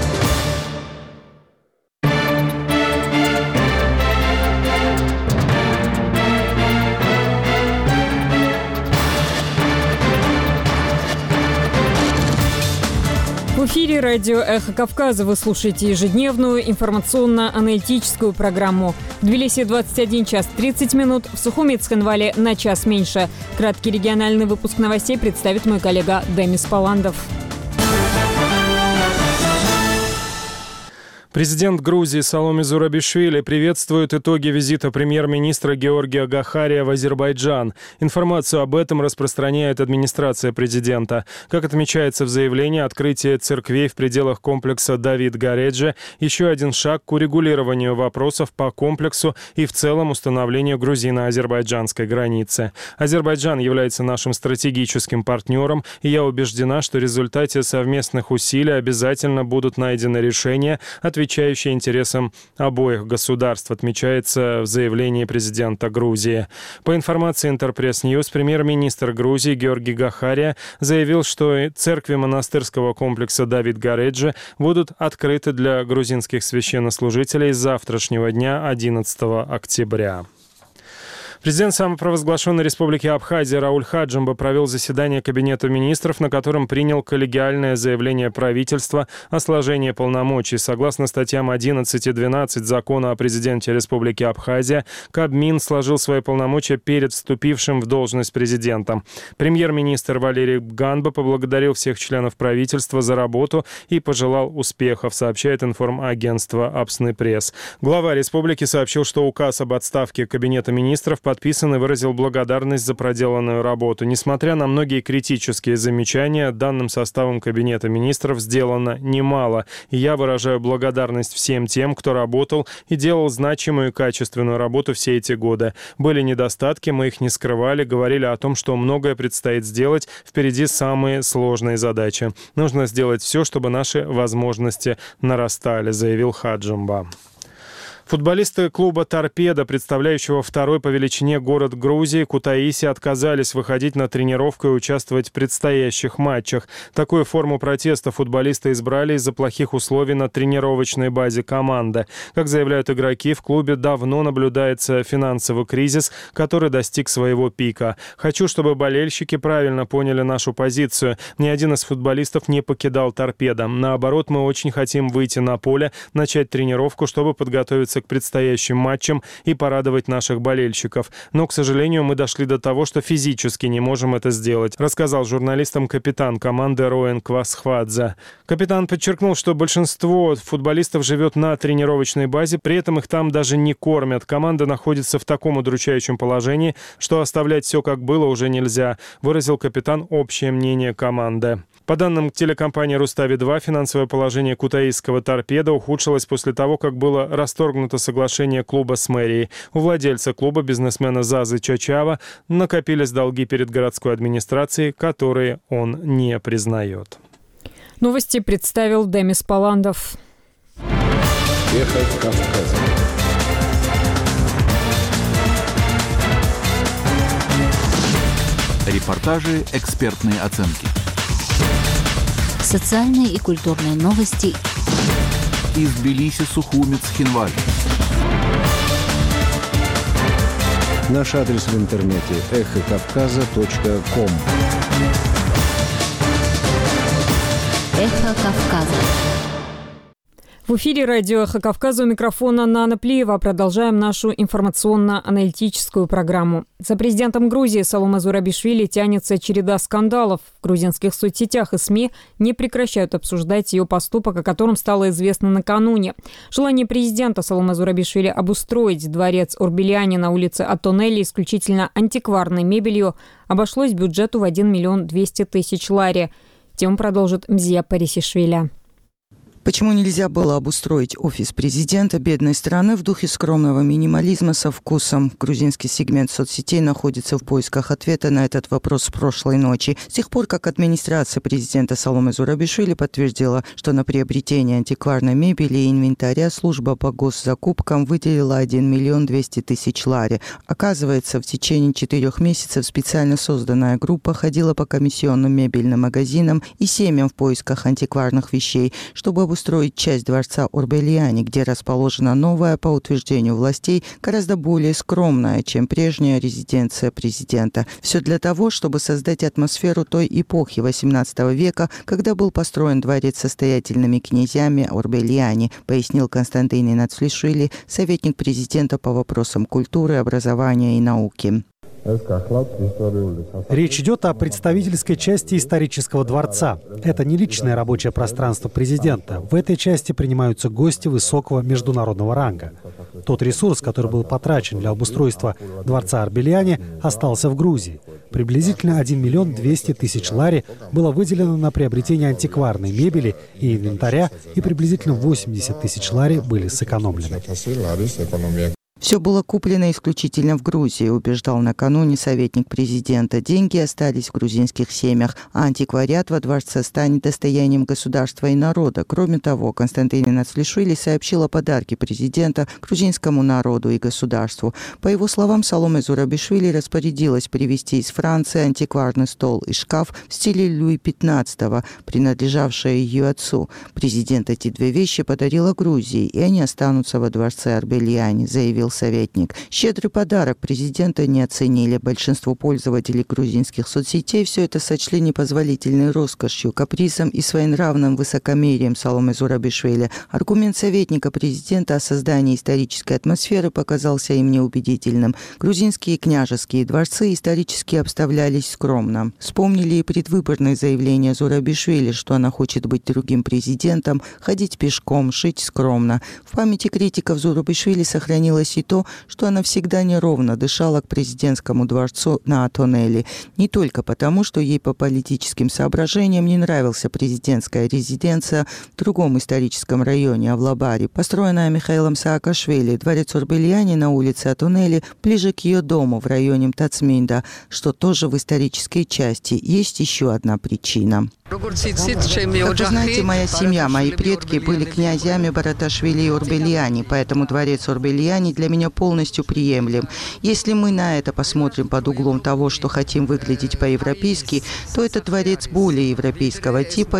A: В эфире радио «Эхо Кавказа». Вы слушаете ежедневную информационно-аналитическую программу. В Тбилиси двадцать один час тридцать минут, в Сухуми и Цхинвале на час меньше. Краткий региональный выпуск новостей представит мой коллега Демис Паландов.
E: Президент Грузии Саломе Зурабишвили приветствует итоги визита премьер-министра Георгия Гахария в Азербайджан. Информацию об этом распространяет администрация президента. Как отмечается в заявлении, открытие церквей в пределах комплекса Давид Гареджи – еще один шаг к урегулированию вопросов по комплексу и в целом установлению грузино-азербайджанской границы. Азербайджан является нашим стратегическим партнером, и я убеждена, что в результате совместных усилий обязательно будут найдены решения, отвечающие отвечающие интересам обоих государств, отмечается в заявлении президента Грузии. По информации Интерпресс Ньюс, премьер-министр Грузии Георгий Гахария заявил, что церкви монастырского комплекса Давид Гареджи будут открыты для грузинских священнослужителей с завтрашнего дня, одиннадцатого октября. Президент самопровозглашенной республики Абхазия Рауль Хаджимба провел заседание Кабинета министров, на котором принял коллегиальное заявление правительства о сложении полномочий. Согласно статьям одиннадцать и двенадцать Закона о президенте Республики Абхазия, Кабмин сложил свои полномочия перед вступившим в должность президентом. Премьер-министр Валерий Ганба поблагодарил всех членов правительства за работу и пожелал успехов, сообщает информагентство Апсны Пресс. Глава республики сообщил, что указ об отставке Кабинета министров подписан и выразил благодарность за проделанную работу. Несмотря на многие критические замечания, данным составом Кабинета министров сделано немало. И я выражаю благодарность всем тем, кто работал и делал значимую и качественную работу все эти годы. Были недостатки, мы их не скрывали, говорили о том, что многое предстоит сделать, впереди самые сложные задачи. Нужно сделать все, чтобы наши возможности нарастали, заявил Хаджимба. Футболисты клуба «Торпедо», представляющего второй по величине город Грузии, Кутаиси, отказались выходить на тренировку и участвовать в предстоящих матчах. Такую форму протеста футболисты избрали из-за плохих условий на тренировочной базе команды. Как заявляют игроки, в клубе давно наблюдается финансовый кризис, который достиг своего пика. Хочу, чтобы болельщики правильно поняли нашу позицию. Ни один из футболистов не покидал «Торпедо». Наоборот, мы очень хотим выйти на поле, начать тренировку, чтобы подготовиться к предстоящим матчам и порадовать наших болельщиков. Но, к сожалению, мы дошли до того, что физически не можем это сделать, рассказал журналистам капитан команды Роэн Квасхвадзе. Капитан подчеркнул, что большинство футболистов живет на тренировочной базе, при этом их там даже не кормят. Команда находится в таком удручающем положении, что оставлять все как было уже нельзя, выразил капитан общее мнение команды. По данным телекомпании «Рустави-два», финансовое положение кутаисского «Торпедо» ухудшилось после того, как было расторгнуто соглашение клуба с мэрией. У владельца клуба, бизнесмена Зазы Чачава, накопились долги перед городской администрацией, которые он не признает.
A: Новости представил Демис Паландов.
L: Эхо Кавказа.
U: Репортажи, экспертные оценки.
S: Социальные и культурные новости
U: из Тбилиси, Сухуми, Цхинвали.
L: Наш адрес в интернете эхо кавказа точка ком.
S: Эхо Кавказа.
A: В эфире радио «Эхо Кавказа», у микрофона Нана Плиева. Продолжаем нашу информационно-аналитическую программу. За президентом Грузии Саломе Зурабишвили тянется череда скандалов. В грузинских соцсетях и СМИ не прекращают обсуждать ее поступок, о котором стало известно накануне. Желание президента Саломе Зурабишвили обустроить дворец Орбеляни на улице Атонели исключительно антикварной мебелью обошлось бюджету в один миллион двести тысяч лари. Тему продолжит Мзия Парисишвили.
F: Почему нельзя было обустроить офис президента бедной страны в духе скромного минимализма со вкусом? Грузинский сегмент соцсетей находится в поисках ответа на этот вопрос с прошлой ночи. С тех пор, как администрация президента Саломе Зурабишвили подтвердила, что на приобретение антикварной мебели и инвентаря служба по госзакупкам выделила один миллион двести тысяч лари. Оказывается, в течение четырех месяцев специально созданная группа ходила по комиссионным мебельным магазинам и семьям в поисках антикварных вещей, чтобы устроить часть дворца Орбелияни, где расположена новая, по утверждению властей, гораздо более скромная, чем прежняя резиденция президента. Все для того, чтобы создать атмосферу той эпохи восемнадцатого века, когда был построен дворец состоятельными князьями Орбелияни, пояснил Константин Нацлишвили, советник президента по вопросам культуры, образования и науки.
C: Речь идет о представительской части исторического дворца. Это не личное рабочее пространство президента. В этой части принимаются гости высокого международного ранга. Тот ресурс, который был потрачен для обустройства дворца Орбелияни, остался в Грузии. Приблизительно один миллион двести тысяч лари было выделено на приобретение антикварной мебели и инвентаря, и приблизительно восемьдесят тысяч лари были сэкономлены.
F: Все было куплено исключительно в Грузии, убеждал накануне советник президента. Деньги остались в грузинских семьях, а антиквариат во дворце станет достоянием государства и народа. Кроме того, Константин Нацлишвили сообщил о подарке президента грузинскому народу и государству. По его словам, Саломе Зурабишвили распорядилась привезти из Франции антикварный стол и шкаф в стиле Луи пятнадцатого, принадлежавшие ее отцу. Президент эти две вещи подарила Грузии, и они останутся во дворце Орбелияни, заявил советник. Щедрый подарок президента не оценили. Большинство пользователей грузинских соцсетей все это сочли непозволительной роскошью, капризом и своенравным высокомерием Саломе Зурабишвили. Аргумент советника президента о создании исторической атмосферы показался им неубедительным. Грузинские княжеские дворцы исторически обставлялись скромно. Вспомнили и предвыборные заявления Зурабишвили, что она хочет быть другим президентом, ходить пешком, жить скромно. В памяти критиков Зурабишвили сохранилось и то, что она всегда неровно дышала к президентскому дворцу на Атонели. Не только потому, что ей по политическим соображениям не нравился президентская резиденция в другом историческом районе, Авлабаре, построенная Михаилом Саакашвили. Дворец Орбелияни на улице Атонели ближе к ее дому в районе Тацминда, что тоже в исторической части. Есть еще одна причина. Как вы знаете, моя семья, мои предки были князьями Бараташвили и Орбелияни, поэтому дворец Орбелияни для меня полностью приемлем. Если мы на это посмотрим под углом того, что хотим выглядеть по-европейски, то этот дворец более европейского типа.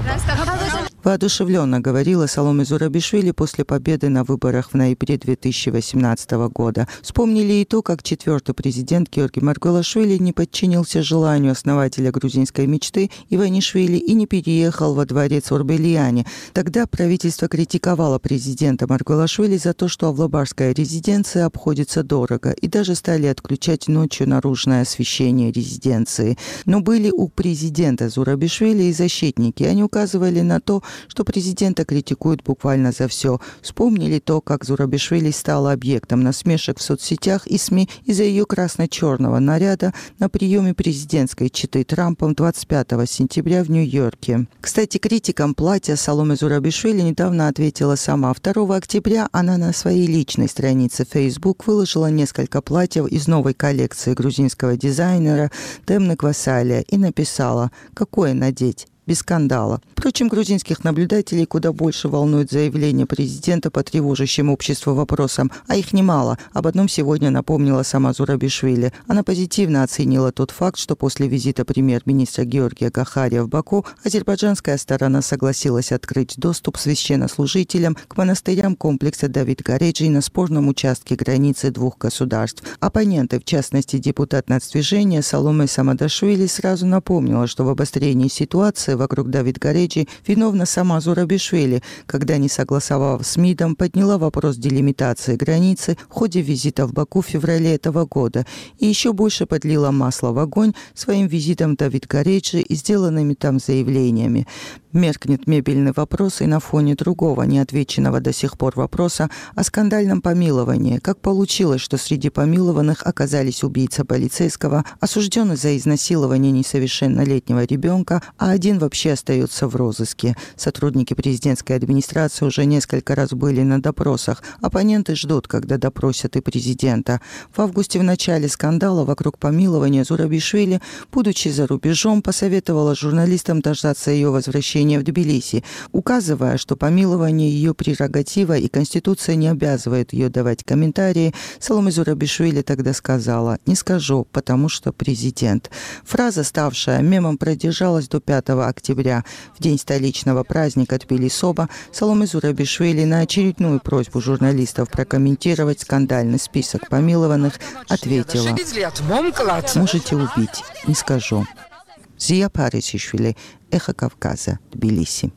F: Воодушевленно говорила Саломе Зурабишвили после победы на выборах в ноябре две тысячи восемнадцатого года. Вспомнили и то, как четвертый президент Георгий Маргвелашвили не подчинился желанию основателя грузинской мечты Иванишвили и не переехал во дворец Орбелияни. Тогда правительство критиковало президента Маргвелашвили за то, что авлабарская резиденция обходится дорого, и даже стали отключать ночью наружное освещение резиденции. Но были у президента Зурабишвили и защитники. Они указывали на то, что президента критикуют буквально за все. Вспомнили то, как Зурабишвили стала объектом насмешек в соцсетях и СМИ из-за ее красно-черного наряда на приеме президентской четы Трампом двадцать пятого сентября в Нью-Йорке. Кстати, критикам платья Саломе Зурабишвили недавно ответила сама. второго октября она на своей личной странице Facebook выложила несколько платьев из новой коллекции грузинского дизайнера Темны Квасалия и написала: «Какое надеть?» Без скандала. Впрочем, грузинских наблюдателей куда больше волнует заявление президента по тревожащим общество вопросам, а их немало. Об одном сегодня напомнила сама Зурабишвили. Она позитивно оценила тот факт, что после визита премьер-министра Георгия Гахария в Баку азербайджанская сторона согласилась открыть доступ священнослужителям к монастырям комплекса Давид-Гареджи на спорном участке границы двух государств. Оппоненты, в частности депутат нацдвижения Саломе Самадашвили, сразу напомнила, что в обострении ситуации вокруг Давид-Гареджи виновна сама Зурабишвили, когда, не согласовав с МИДом, подняла вопрос делимитации границы в ходе визита в Баку в феврале этого года и еще больше подлила масло в огонь своим визитом в Давид-Гареджи и сделанными там заявлениями. Меркнет мебельный вопрос и на фоне другого, неотвеченного до сих пор вопроса о скандальном помиловании. Как получилось, что среди помилованных оказались убийца полицейского, осужденный за изнасилование несовершеннолетнего ребенка, а один вообще остается в розыске. Сотрудники президентской администрации уже несколько раз были на допросах. Оппоненты ждут, когда допросят и президента. В августе в начале скандала вокруг помилования Зурабишвили, будучи за рубежом, посоветовала журналистам дождаться ее возвращения в Тбилиси, указывая, что помилование ее прерогатива и Конституция не обязывает ее давать комментарии. Саломе Зурабишвили тогда сказала: «Не скажу, потому что президент». Фраза, ставшая мемом, продержалась до пятого октября. В день столичного праздника Тбилисоба Саломе Зурабишвили на очередную просьбу журналистов прокомментировать скандальный список помилованных ответила: «Можете убить, не скажу». Зия Парисишвили, Эхо Кавказа, Тбилиси.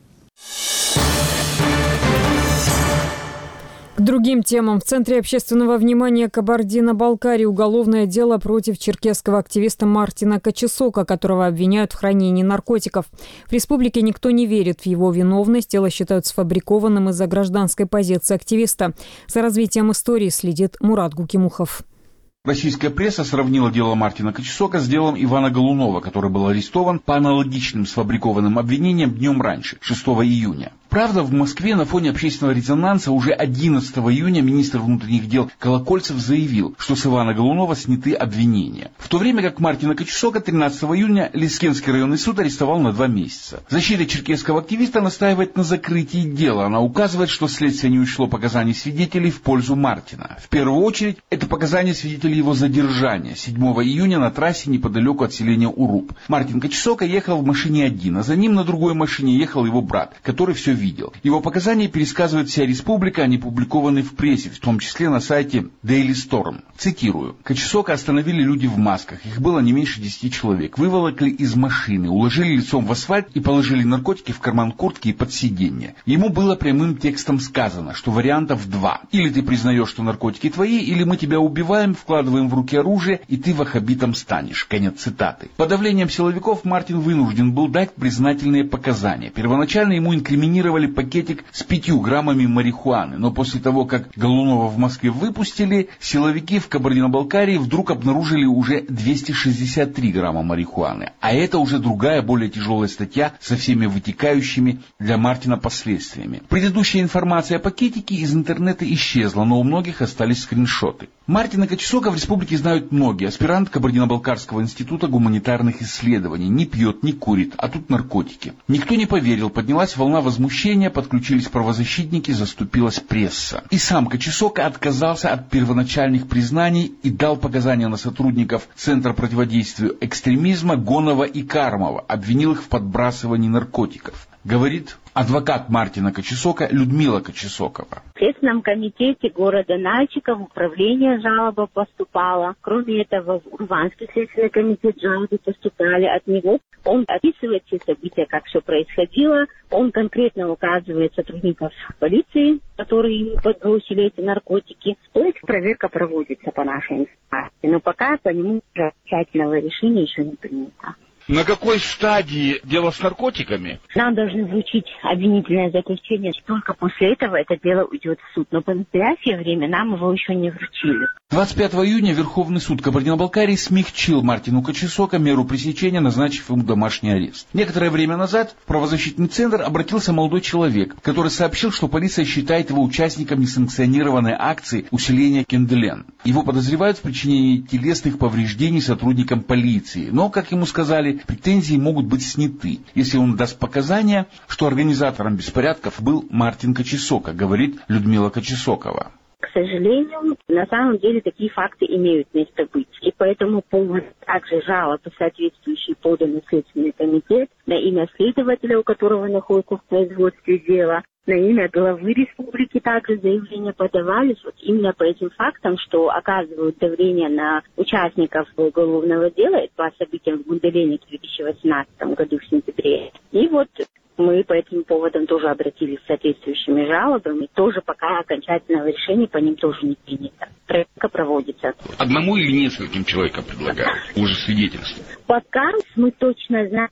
A: К другим темам. В центре общественного внимания Кабардино-Балкарии уголовное дело против черкесского активиста Мартина Качесока, которого обвиняют в хранении наркотиков. В республике никто не верит в его виновность. Дело считают сфабрикованным из-за гражданской позиции активиста. За развитием истории следит Мурат Гукимухов.
B: Российская пресса сравнила дело Мартина Качесока с делом Ивана Голунова, который был арестован по аналогичным сфабрикованным обвинениям днем раньше, шестого июня. Правда, в Москве на фоне общественного резонанса уже одиннадцатого июня министр внутренних дел Колокольцев заявил, что с Ивана Голунова сняты обвинения. В то время как Мартина Качесока тринадцатого июня Лискенский районный суд арестовал на два месяца. Защита черкесского активиста настаивает на закрытии дела. Она указывает, что следствие не учло показаний свидетелей в пользу Мартина. В первую очередь, это показания свидетелей его задержания седьмого июня на трассе неподалеку от селения Уруп. Мартин Качесока ехал в машине один, а за ним на другой машине ехал его брат, который все видел. Его показания пересказывает вся республика, они публикованы в прессе, в том числе на сайте Daily Storm. Цитирую. Качесока остановили люди в масках, их было не меньше десяти человек, выволокли из машины, уложили лицом в асфальт и положили наркотики в карман куртки и под сиденье. Ему было прямым текстом сказано, что вариантов два. Или ты признаешь, что наркотики твои, или мы тебя убиваем, вкладываем в руки оружие, и ты ваххабитом станешь. Конец цитаты. Под давлением силовиков Мартин вынужден был дать признательные показания. Первоначально ему инкриминировали пакетик с пятью граммами марихуаны, но после того, как Голунова в Москве выпустили, силовики в Кабардино-Балкарии вдруг обнаружили уже двести шестьдесят три грамма марихуаны. А это уже другая, более тяжелая статья со всеми вытекающими для Мартина последствиями. Предыдущая информация о пакетике из интернета исчезла, но у многих остались скриншоты. Мартина Качесока в республике знают многие. Аспирант Кабардино-Балкарского института гуманитарных исследований. Не пьет, не курит, а тут наркотики. Никто не поверил, поднялась волна возмущения, подключились правозащитники, заступилась пресса. И сам Качесока отказался от первоначальных признаний и дал показания на сотрудников Центра противодействию экстремизма Гонова и Кармова, обвинил их в подбрасывании наркотиков. Говорит адвокат Мартина Качесока Людмила Качесокова.
V: В Следственном комитете города Нальчика в управление жалоба поступала. Кроме этого, в Урванский следственный комитет жалобы поступали от него. Он описывает все события, как все происходило. Он конкретно указывает сотрудников полиции, которые ему подбросили эти наркотики. То есть проверка проводится по нашей информации. Но пока по нему окончательного решения еще не принято.
B: На какой стадии дело с наркотиками?
V: Нам должны вручить обвинительное заключение. Только после этого это дело уйдет в суд. Но по настоящее время нам его еще не вручили.
B: двадцать пятого июня Верховный суд Кабардино-Балкарии смягчил Мартину Качесока меру пресечения, назначив ему домашний арест. Некоторое время назад в правозащитный центр обратился молодой человек, который сообщил, что полиция считает его участником несанкционированной акции усиления Кенделен. Его подозревают в причинении телесных повреждений сотрудникам полиции. Но, как ему сказали, претензии могут быть сняты, если он даст показания, что организатором беспорядков был Мартин Качесока, говорит Людмила Качесокова.
V: К сожалению, на самом деле такие факты имеют место быть. И по этому поводу также жалобы соответствующие поданы в Следственный комитет на имя следователя, у которого находится в производстве дела. На имя главы республики также заявления подавались вот именно по этим фактам, что оказывают давление на участников уголовного дела по событиям в Гунделене в две тысячи восемнадцатом году в сентябре. И вот мы по этим поводам тоже обратились с соответствующими жалобами. Тоже пока окончательного решения по ним тоже не принято. Проверка проводится.
B: Одному или нескольким человекам предлагают? Уже свидетельство.
V: Пока мы точно знаем, что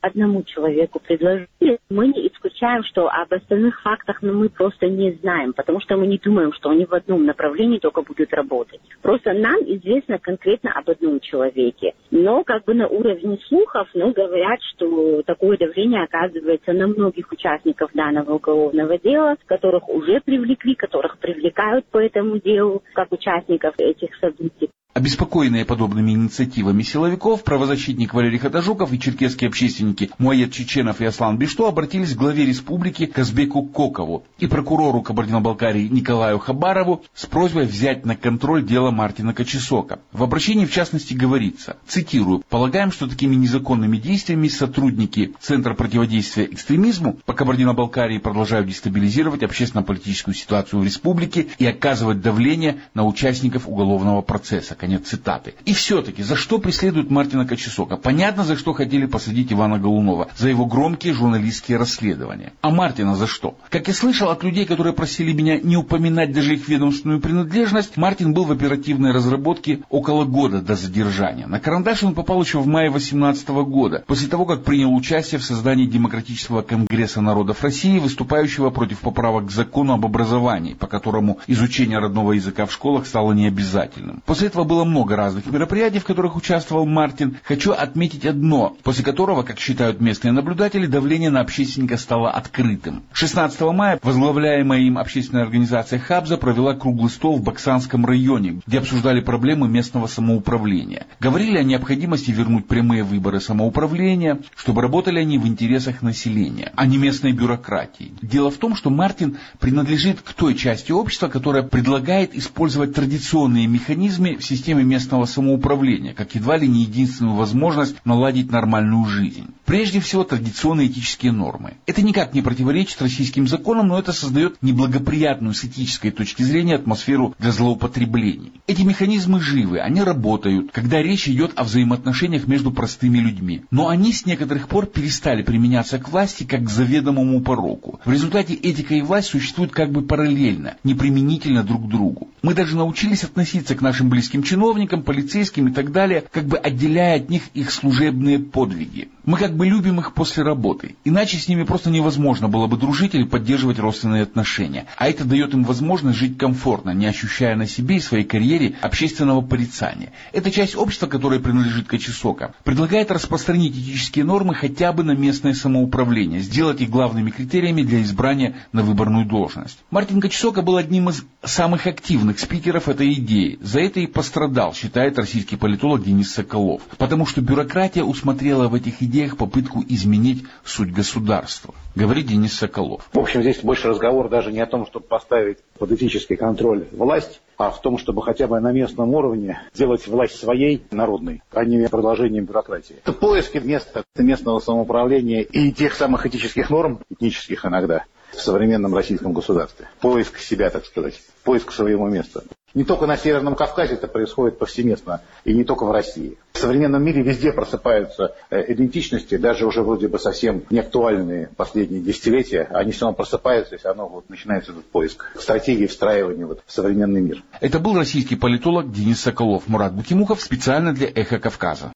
V: одному человеку предложили, мы не исключаем, что об остальных фактах ну, мы просто не знаем, потому что мы не думаем, что они в одном направлении только будут работать. Просто нам известно конкретно об одном человеке. Но как бы на уровне слухов, ну, говорят, что такое давление оказывается на многих участников данного уголовного дела, которых уже привлекли, которых привлекают по этому делу, как участников этих событий.
B: Обеспокоенные подобными инициативами силовиков, правозащитник Валерий Хатажуков и черкесские общественники Муаед Чеченов и Аслан Бишто обратились к главе республики Казбеку Кокову и прокурору Кабардино-Балкарии Николаю Хабарову с просьбой взять на контроль дело Мартина Качесока. В обращении в частности говорится, цитирую, «Полагаем, что такими незаконными действиями сотрудники Центра противодействия экстремизму по Кабардино-Балкарии продолжают дестабилизировать общественно-политическую ситуацию в республике и оказывать давление на участников уголовного процесса». Конец цитаты. И все-таки, за что преследуют Мартина Качесока? Понятно, за что хотели посадить Ивана Голунова. За его громкие журналистские расследования. А Мартина за что? Как я слышал от людей, которые просили меня не упоминать даже их ведомственную принадлежность, Мартин был в оперативной разработке около года до задержания. На карандаш он попал еще в мае две тысячи восемнадцатого года, после того, как принял участие в создании Демократического конгресса народов России, выступающего против поправок к закону об образовании, по которому изучение родного языка в школах стало необязательным. После этого было много разных мероприятий, в которых участвовал Мартин. Хочу отметить одно, после которого, как считают местные наблюдатели, давление на общественника стало открытым. шестнадцатого мая возглавляемая им общественная организация «Хабза» провела круглый стол в Баксанском районе, где обсуждали проблемы местного самоуправления. Говорили о необходимости вернуть прямые выборы самоуправления, чтобы работали они в интересах населения, а не местной бюрократии. Дело в том, что Мартин принадлежит к той части общества, которая предлагает использовать традиционные механизмы в системе местного самоуправления, как едва ли не единственную возможность наладить нормальную жизнь. Прежде всего, традиционные этические нормы. Это никак не противоречит российским законам, но это создает неблагоприятную с этической точки зрения атмосферу для злоупотреблений. Эти механизмы живы, они работают, когда речь идет о взаимоотношениях между простыми людьми. Но они с некоторых пор перестали применяться к власти как к заведомому пороку. В результате этика и власть существуют как бы параллельно, неприменительно друг к другу. Мы даже научились относиться к нашим близким чиновникам, полицейским и так далее, как бы отделяя от них их служебные подвиги. Мы как бы любим их после работы. Иначе с ними просто невозможно было бы дружить или поддерживать родственные отношения. А это дает им возможность жить комфортно, не ощущая на себе и своей карьере общественного порицания. Эта часть общества, которой принадлежит Качесока, предлагает распространить этические нормы хотя бы на местное самоуправление, сделать их главными критериями для избрания на выборную должность. Мартин Качесока был одним из самых активных спикеров этой идеи. За это и пострадал, считает российский политолог Денис Соколов. Потому что бюрократия усмотрела в этих идеях попытку изменить суть государства. Говорит Денис Соколов.
G: В общем, здесь больше разговор даже не о том, чтобы поставить под этический контроль власть, а в том, чтобы хотя бы на местном уровне сделать власть своей, народной, а не продолжением бюрократии. Это поиски места местного самоуправления и тех самых этических норм, этнических иногда, в современном российском государстве. Поиск себя, так сказать, поиск своего места. Не только на Северном Кавказе это происходит повсеместно, и не только в России. В современном мире везде просыпаются идентичности, даже уже вроде бы совсем не актуальные последние десятилетия. Они все равно просыпаются, и все равно вот начинается этот поиск стратегии встраивания вот в современный мир.
B: Это был российский политолог Денис Соколов. Мурат Бутимухов специально для «Эхо Кавказа».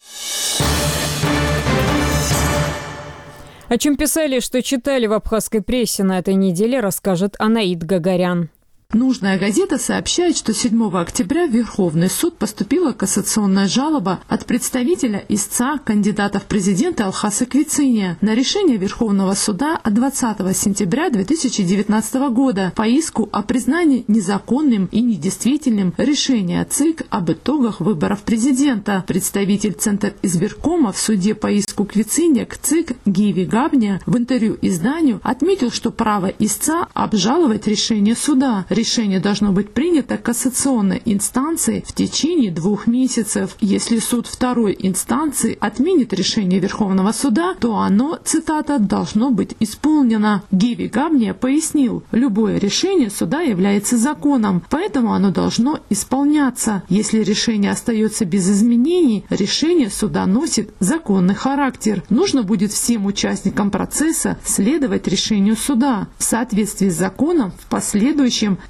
A: О чем писали, что читали в абхазской прессе на этой неделе, расскажет Анаид Гагарян.
H: Нужная газета сообщает, что седьмого октября в Верховный суд поступила кассационная жалоба от представителя истца кандидата в президенты Алхаса Квициния на решение Верховного суда от двадцатого сентября две тысячи девятнадцатого года по иску о признании незаконным и недействительным решения ЦИК об итогах выборов президента. Представитель Центра избиркома в суде по иску Квициния к ЦИК Гиви Габня в интервью изданию отметил, что право истца обжаловать решение суда. Решение должно быть принято кассационной инстанцией в течение двух месяцев. Если суд второй инстанции отменит решение Верховного суда, то оно, цитата, должно быть исполнено. Гиви Габния пояснил, любое решение суда является законом, поэтому оно должно исполняться. Если решение остается без изменений, решение суда носит законный характер. Нужно будет всем участникам процесса следовать решению суда. В соответствии с законом в последующем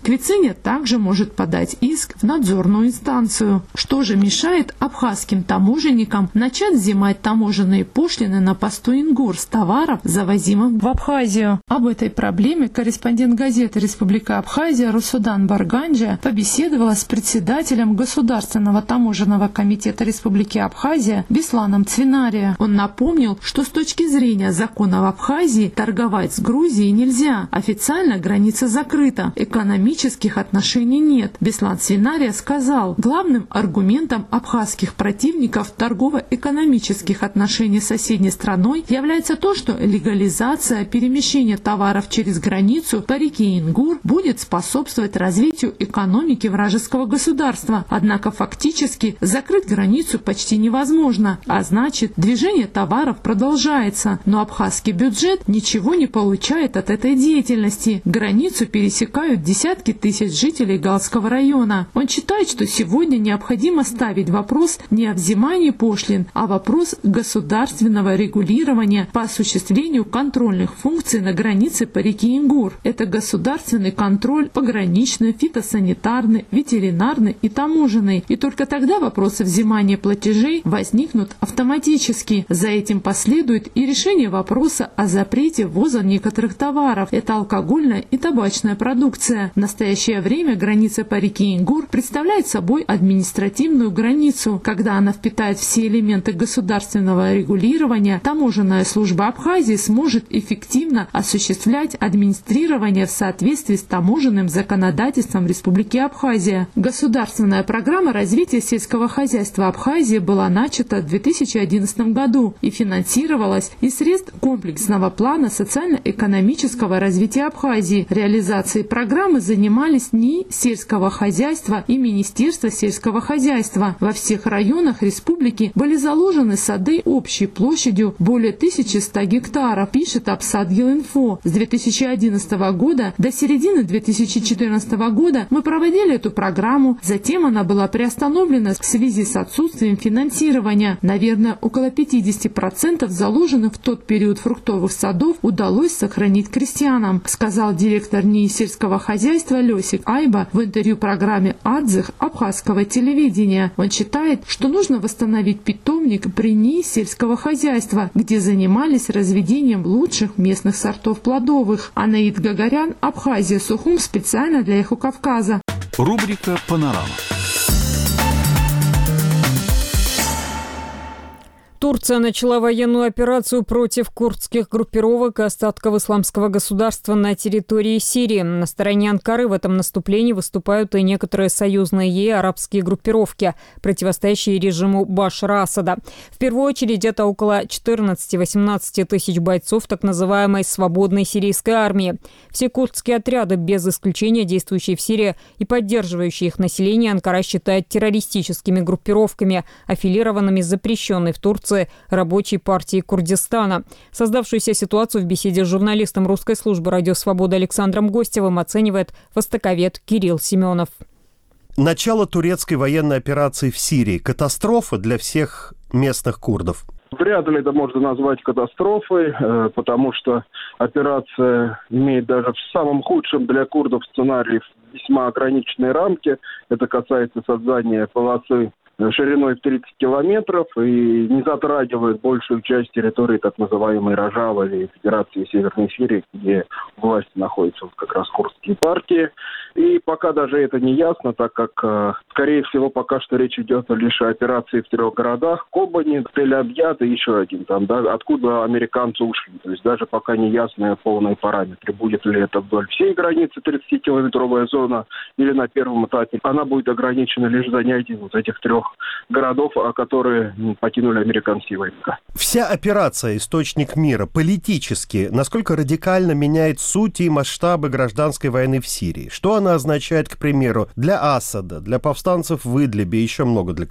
H: Квициня также может подать иск в надзорную инстанцию. Что же мешает абхазским таможенникам начать взимать таможенные пошлины на посту ингур с товаров, завозимых в Абхазию? Об этой проблеме корреспондент газеты «Республика Абхазия» Русудан Барганджия побеседовала с председателем Государственного таможенного комитета Республики Абхазия Бесланом Цвинария. Он напомнил, что с точки зрения закона в Абхазии торговать с Грузией нельзя. Официально граница закрыта, экономических отношений нет. Беслан Цвинария сказал, главным аргументом абхазских противников торгово-экономических отношений с соседней страной является то, что легализация перемещения товаров через границу по реке Ингур будет способствовать развитию экономики вражеского государства. Однако фактически закрыть границу почти невозможно, а значит движение товаров продолжается. Но абхазский бюджет ничего не получает от этой деятельности. Границу пересекают десятки тысяч жителей Галского района. Он считает, что сегодня необходимо ставить вопрос не о взимании пошлин, а вопрос государственного регулирования по осуществлению контрольных функций на границе по реке Ингур. Это государственный контроль пограничный, фитосанитарный, ветеринарный и таможенный. И только тогда вопросы взимания платежей возникнут автоматически. За этим последует и решение вопроса о запрете ввоза некоторых товаров. Это алкогольная и табачная продукция. В настоящее время граница по реке Ингур представляет собой административную границу. Когда она впитает все элементы государственного регулирования, таможенная служба Абхазии сможет эффективно осуществлять администрирование в соответствии с таможенным законодательством Республики Абхазия. Государственная программа развития сельского хозяйства Абхазии была начата в две тысячи одиннадцатом году и финансировалась из средств комплексного плана социально-экономического развития Абхазии. Реализацией программы занимались НИИ сельского хозяйства и Министерство сельского хозяйства. Во всех районах республики были заложены сады общей площадью более тысячи ста гектаров, пишет Абсадгилинфо. С две тысячи одиннадцатого года до середины две тысячи четырнадцатого года мы проводили эту программу, затем она была приостановлена в связи с отсутствием финансирования. Наверное, около пятьдесят процентов заложенных в тот период фруктовых садов удалось сохранить крестьянам, сказал директор НИИ сельского хозяйства Лёсик Айба в интервью программе «Адзых» абхазского телевидения. Он считает, что нужно восстановить питомник при НИИ сельского хозяйства, где занимались разведением лучших местных сортов плодовых. Анаид Гагарян, Абхазия, Сухум, специально для Эхо Кавказа.
U: Рубрика «Панорама».
A: Турция начала военную операцию против курдских группировок и остатков исламского государства на территории Сирии. На стороне Анкары в этом наступлении выступают и некоторые союзные ей арабские группировки, противостоящие режиму Башара Асада. В первую очередь это около четырнадцати-восемнадцати тысяч бойцов так называемой свободной сирийской армии. Все курдские отряды, без исключения действующие в Сирии и поддерживающие их население, Анкара считает террористическими группировками, аффилированными с запрещенной в Турции Рабочей партии Курдистана. Создавшуюся ситуацию в беседе с журналистом русской службы «Радио Свобода» Александром Гостевым оценивает востоковед Кирилл Семенов.
I: Начало турецкой военной операции в Сирии – катастрофа для всех местных курдов?
J: Вряд ли это можно назвать катастрофой, потому что операция имеет даже в самом худшем для курдов сценарии весьма ограниченные рамки. Это касается создания полосы шириной в тридцать километров и не затрагивает большую часть территории так называемой Рожава или Федерации Северной Сирии, где власть находится как раз курдские партии. И пока даже это не ясно, так как, скорее всего, пока что речь идет лишь о операции в трех городах: Кобани, Тель-Абьяд и еще один, там, да, откуда американцы ушли. То есть даже пока не ясные полные параметры. Будет ли это вдоль всей границы тридцатикилометровая зона или на первом этапе она будет ограничена лишь занятием вот этих трех городов, которые покинули американские войска.
I: Вся операция «Источник мира» политически насколько радикально меняет суть и масштабы гражданской войны в Сирии? Что она означает, к примеру, для Асада, для повстанцев в Идлибе и еще много для кого?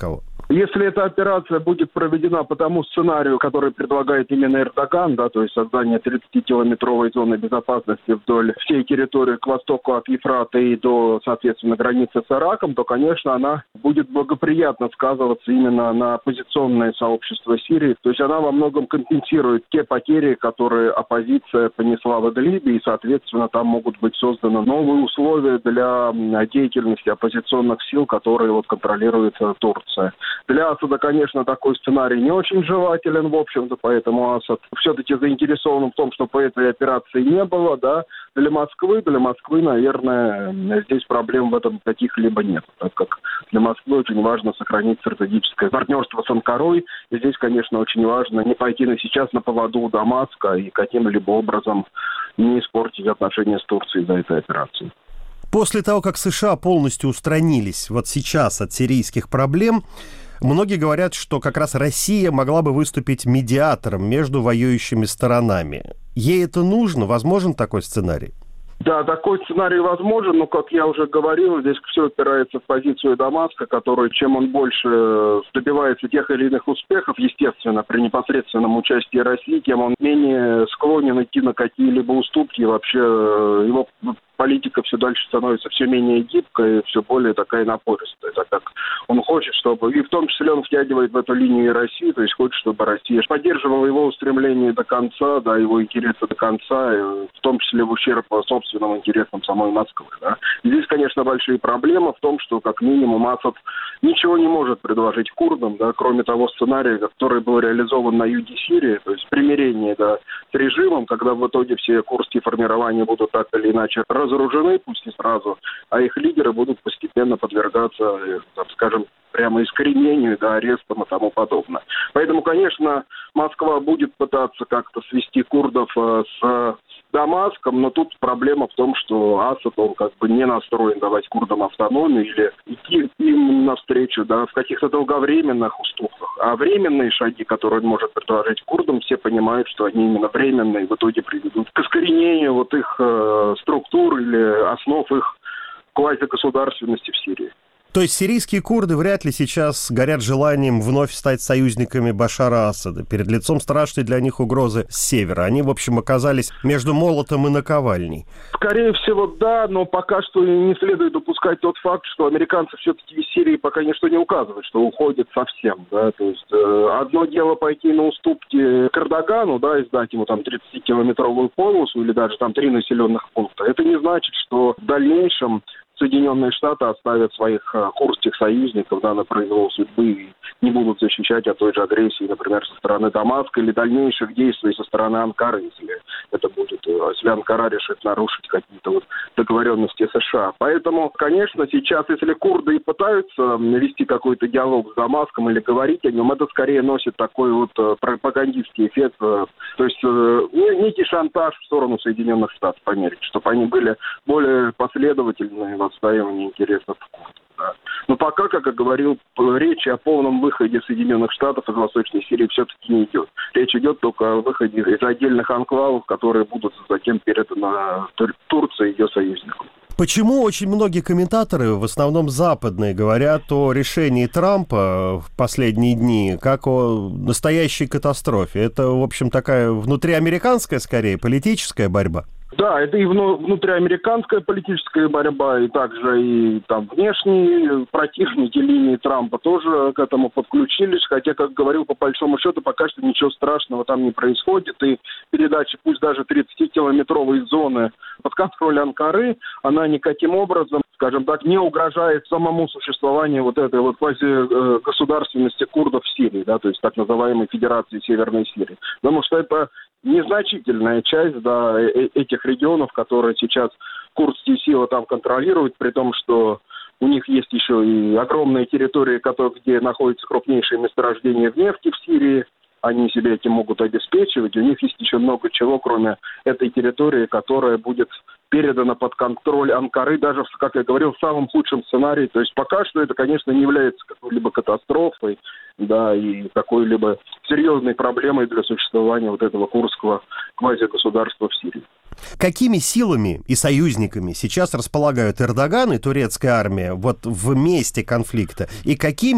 J: Если эта операция будет проведена по тому сценарию, который предлагает именно Эрдоган, да, то есть создание тридцатикилометровой зоны безопасности вдоль всей территории к востоку от Ефрата и до, соответственно, границы с Ираком, то, конечно, она будет благоприятно сказываться именно на оппозиционное сообщество Сирии. То есть она во многом компенсирует те потери, которые оппозиция понесла в Идлибе, и, соответственно, там могут быть созданы новые условия для деятельности оппозиционных сил, которые вот контролирует Турция. Для Асада, конечно, такой сценарий не очень желателен, в общем-то, поэтому Асад все-таки заинтересован в том, чтобы этой операции не было, да. Для Москвы, для Москвы, наверное, здесь проблем в этом каких-либо нет, так как для Москвы очень важно сохранить стратегическое партнерство с Анкарой, и здесь, конечно, очень важно не пойти на сейчас на поводу у Дамаска и каким-либо образом не испортить отношения с Турцией за этой операцией.
I: После того, как США полностью устранились вот сейчас от сирийских проблем, многие говорят, что как раз Россия могла бы выступить медиатором между воюющими сторонами. Ей это нужно? Возможен такой сценарий?
J: Да, такой сценарий возможен, но, как я уже говорил, здесь все опирается в позицию Дамаска, который, чем он больше добивается тех или иных успехов, естественно, при непосредственном участии России, тем он менее склонен идти на какие-либо уступки, и вообще его политика все дальше становится все менее гибкой и все более такая напористая, так как он хочет, чтобы, и в том числе он втягивает в эту линию и Россию, то есть хочет, чтобы Россия поддерживала его устремления до конца, да, его интересы до конца, в том числе в ущерб собственным интересам самой Москвы. Да. И здесь, конечно, большие проблемы в том, что, как минимум, Асад ничего не может предложить курдам, да, кроме того сценария, который был реализован на юге Сирии, то есть примирение, да, с режимом, когда в итоге все курдские формирования будут так или иначе разоружены, пусть не сразу, а их лидеры будут постепенно подвергаться, так скажем, прямо искоренению, да, арестам и тому подобное. Поэтому, конечно, Москва будет пытаться как-то свести курдов э, с Дамаском, но тут проблема в том, что Асад, он как бы не настроен давать курдам автономию или идти им навстречу, да, в каких-то долговременных уступках. А временные шаги, которые он может предложить курдам, все понимают, что они именно временные, в итоге приведут к искоренению вот их э, структур или основ их квазигосударственности в Сирии.
I: То есть сирийские курды вряд ли сейчас горят желанием вновь стать союзниками Башара Асада перед лицом страшной для них угрозы с севера. Они, в общем, оказались между молотом и наковальней.
J: Скорее всего, да, но пока что не следует допускать тот факт, что американцы все-таки из Сирии пока ничто не указывают, что уходят совсем. Да? То есть э, одно дело пойти на уступки к Эрдогану, да, и сдать ему там тридцатикилометровую полосу или даже там три населенных пункта. Это не значит, что в дальнейшем Соединенные Штаты оставят своих э, курдских союзников, да, на произвол судьбы и не будут защищать от той же агрессии, например, со стороны Дамаска или дальнейших действий со стороны Анкары, если это будет, если Анкара решит нарушить какие-то вот договоренности США. Поэтому, конечно, сейчас, если курды и пытаются вести какой-то диалог с Дамаском или говорить о нем, это скорее носит такой вот пропагандистский эффект, то есть некий шантаж в сторону Соединенных Штатов Америки, чтобы они были более последовательны в отстаивании интересов курдов. Да. Но пока, как я говорил, речи о полном выходе Соединенных Штатов из Восточной Сирии все-таки не идет. Речь идет только о выходе из отдельных анклавов, которые будут затем переданы Турции и ее союзникам.
I: Почему очень многие комментаторы, в основном западные, говорят о решении Трампа в последние дни как о настоящей катастрофе? Это, в общем, такая внутриамериканская, скорее, политическая борьба?
J: Да, это и внутриамериканская политическая борьба, и также и там внешние противники линии Трампа тоже к этому подключились, хотя, как говорил, по большому счету, пока что ничего страшного там не происходит, и передача, пусть даже тридцатикилометровой зоны под контроль Анкары, она никаким образом, скажем так, не угрожает самому существованию вот этой вот квазигосударственности курдов в Сирии, да, то есть так называемой Федерации Северной Сирии, потому что это незначительная часть, да, этих регионов, которые сейчас курдские силы там контролируют, при том, что у них есть еще и огромные территории, где находятся крупнейшие месторождения нефти в Сирии. Они себе этим могут обеспечивать. У них есть еще много чего, кроме этой территории, которая будет передана под контроль Анкары, даже, как я говорил, в самом худшем сценарии. То есть пока что это, конечно, не является какой-либо катастрофой, да, и какой-либо серьезной проблемой для существования вот этого курдского квазигосударства в Сирии.
I: Какими силами и союзниками сейчас располагают Эрдоган и турецкая армия вот в месте конфликта? И какими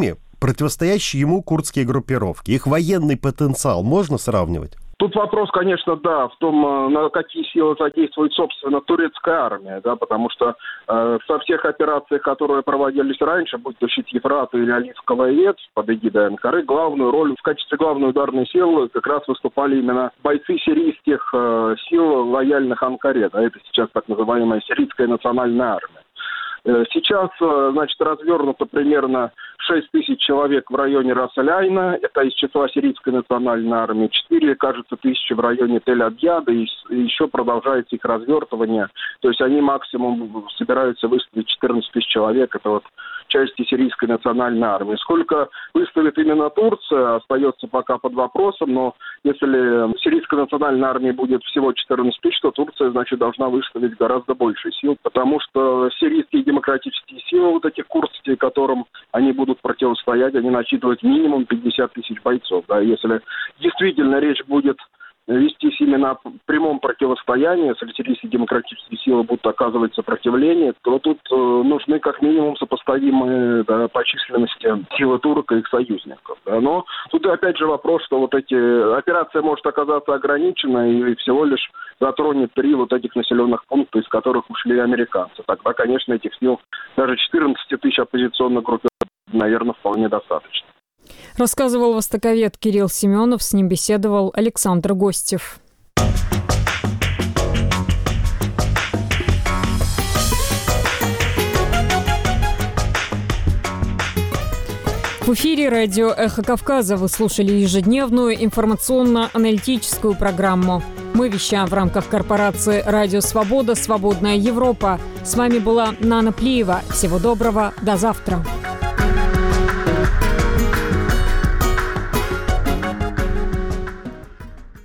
I: противостоящие ему курдские группировки? Их военный потенциал можно сравнивать?
J: Тут вопрос, конечно, да, в том, на какие силы задействует, собственно, турецкая армия, да, потому что э, со всех операций, которые проводились раньше, будь то щит Ефрата или Оливковая ветвь под эгидой Анкары, главную роль в качестве главной ударной силы как раз выступали именно бойцы сирийских э, сил, лояльных Анкаре, да, это сейчас так называемая сирийская национальная армия. Сейчас, значит, развернуто примерно шесть тысяч человек в районе Рас-Аль-Айна, это из числа сирийской национальной армии, четыре, кажется, тысячи в районе Тель-Абьяда, и еще продолжается их развертывание. То есть они максимум собираются выставить четырнадцать тысяч человек, это вот части сирийской национальной армии. Сколько выставит именно Турция, остается пока под вопросом, но если сирийской национальной армии будет всего четырнадцать тысяч, то Турция, значит, должна выставить гораздо больше сил, потому что сирийские демократические силы, вот эти курдские, которым они будут противостоять, они насчитывают минимум пятьдесят тысяч бойцов. Да. Если действительно речь будет вестись именно в прямом противостоянии, если сирийские демократические силы будут оказывать сопротивление, то тут э, нужны как минимум сопоставимые, да, по численности силы турок и их союзников. Да. Но тут опять же вопрос, что вот эти операция может оказаться ограниченной и всего лишь затронет три вот этих населенных пункта, из которых ушли американцы. Тогда, конечно, этих сил даже четырнадцать тысяч оппозиционных группировок, наверное, вполне достаточно.
A: Рассказывал востоковед Кирилл Семенов, с ним беседовал Александр Гостев. В эфире радио «Эхо Кавказа» вы слушали ежедневную информационно-аналитическую программу. Мы вещаем в рамках корпорации «Радио Свобода. Свободная Европа». С вами была Нана Плиева. Всего доброго. До завтра.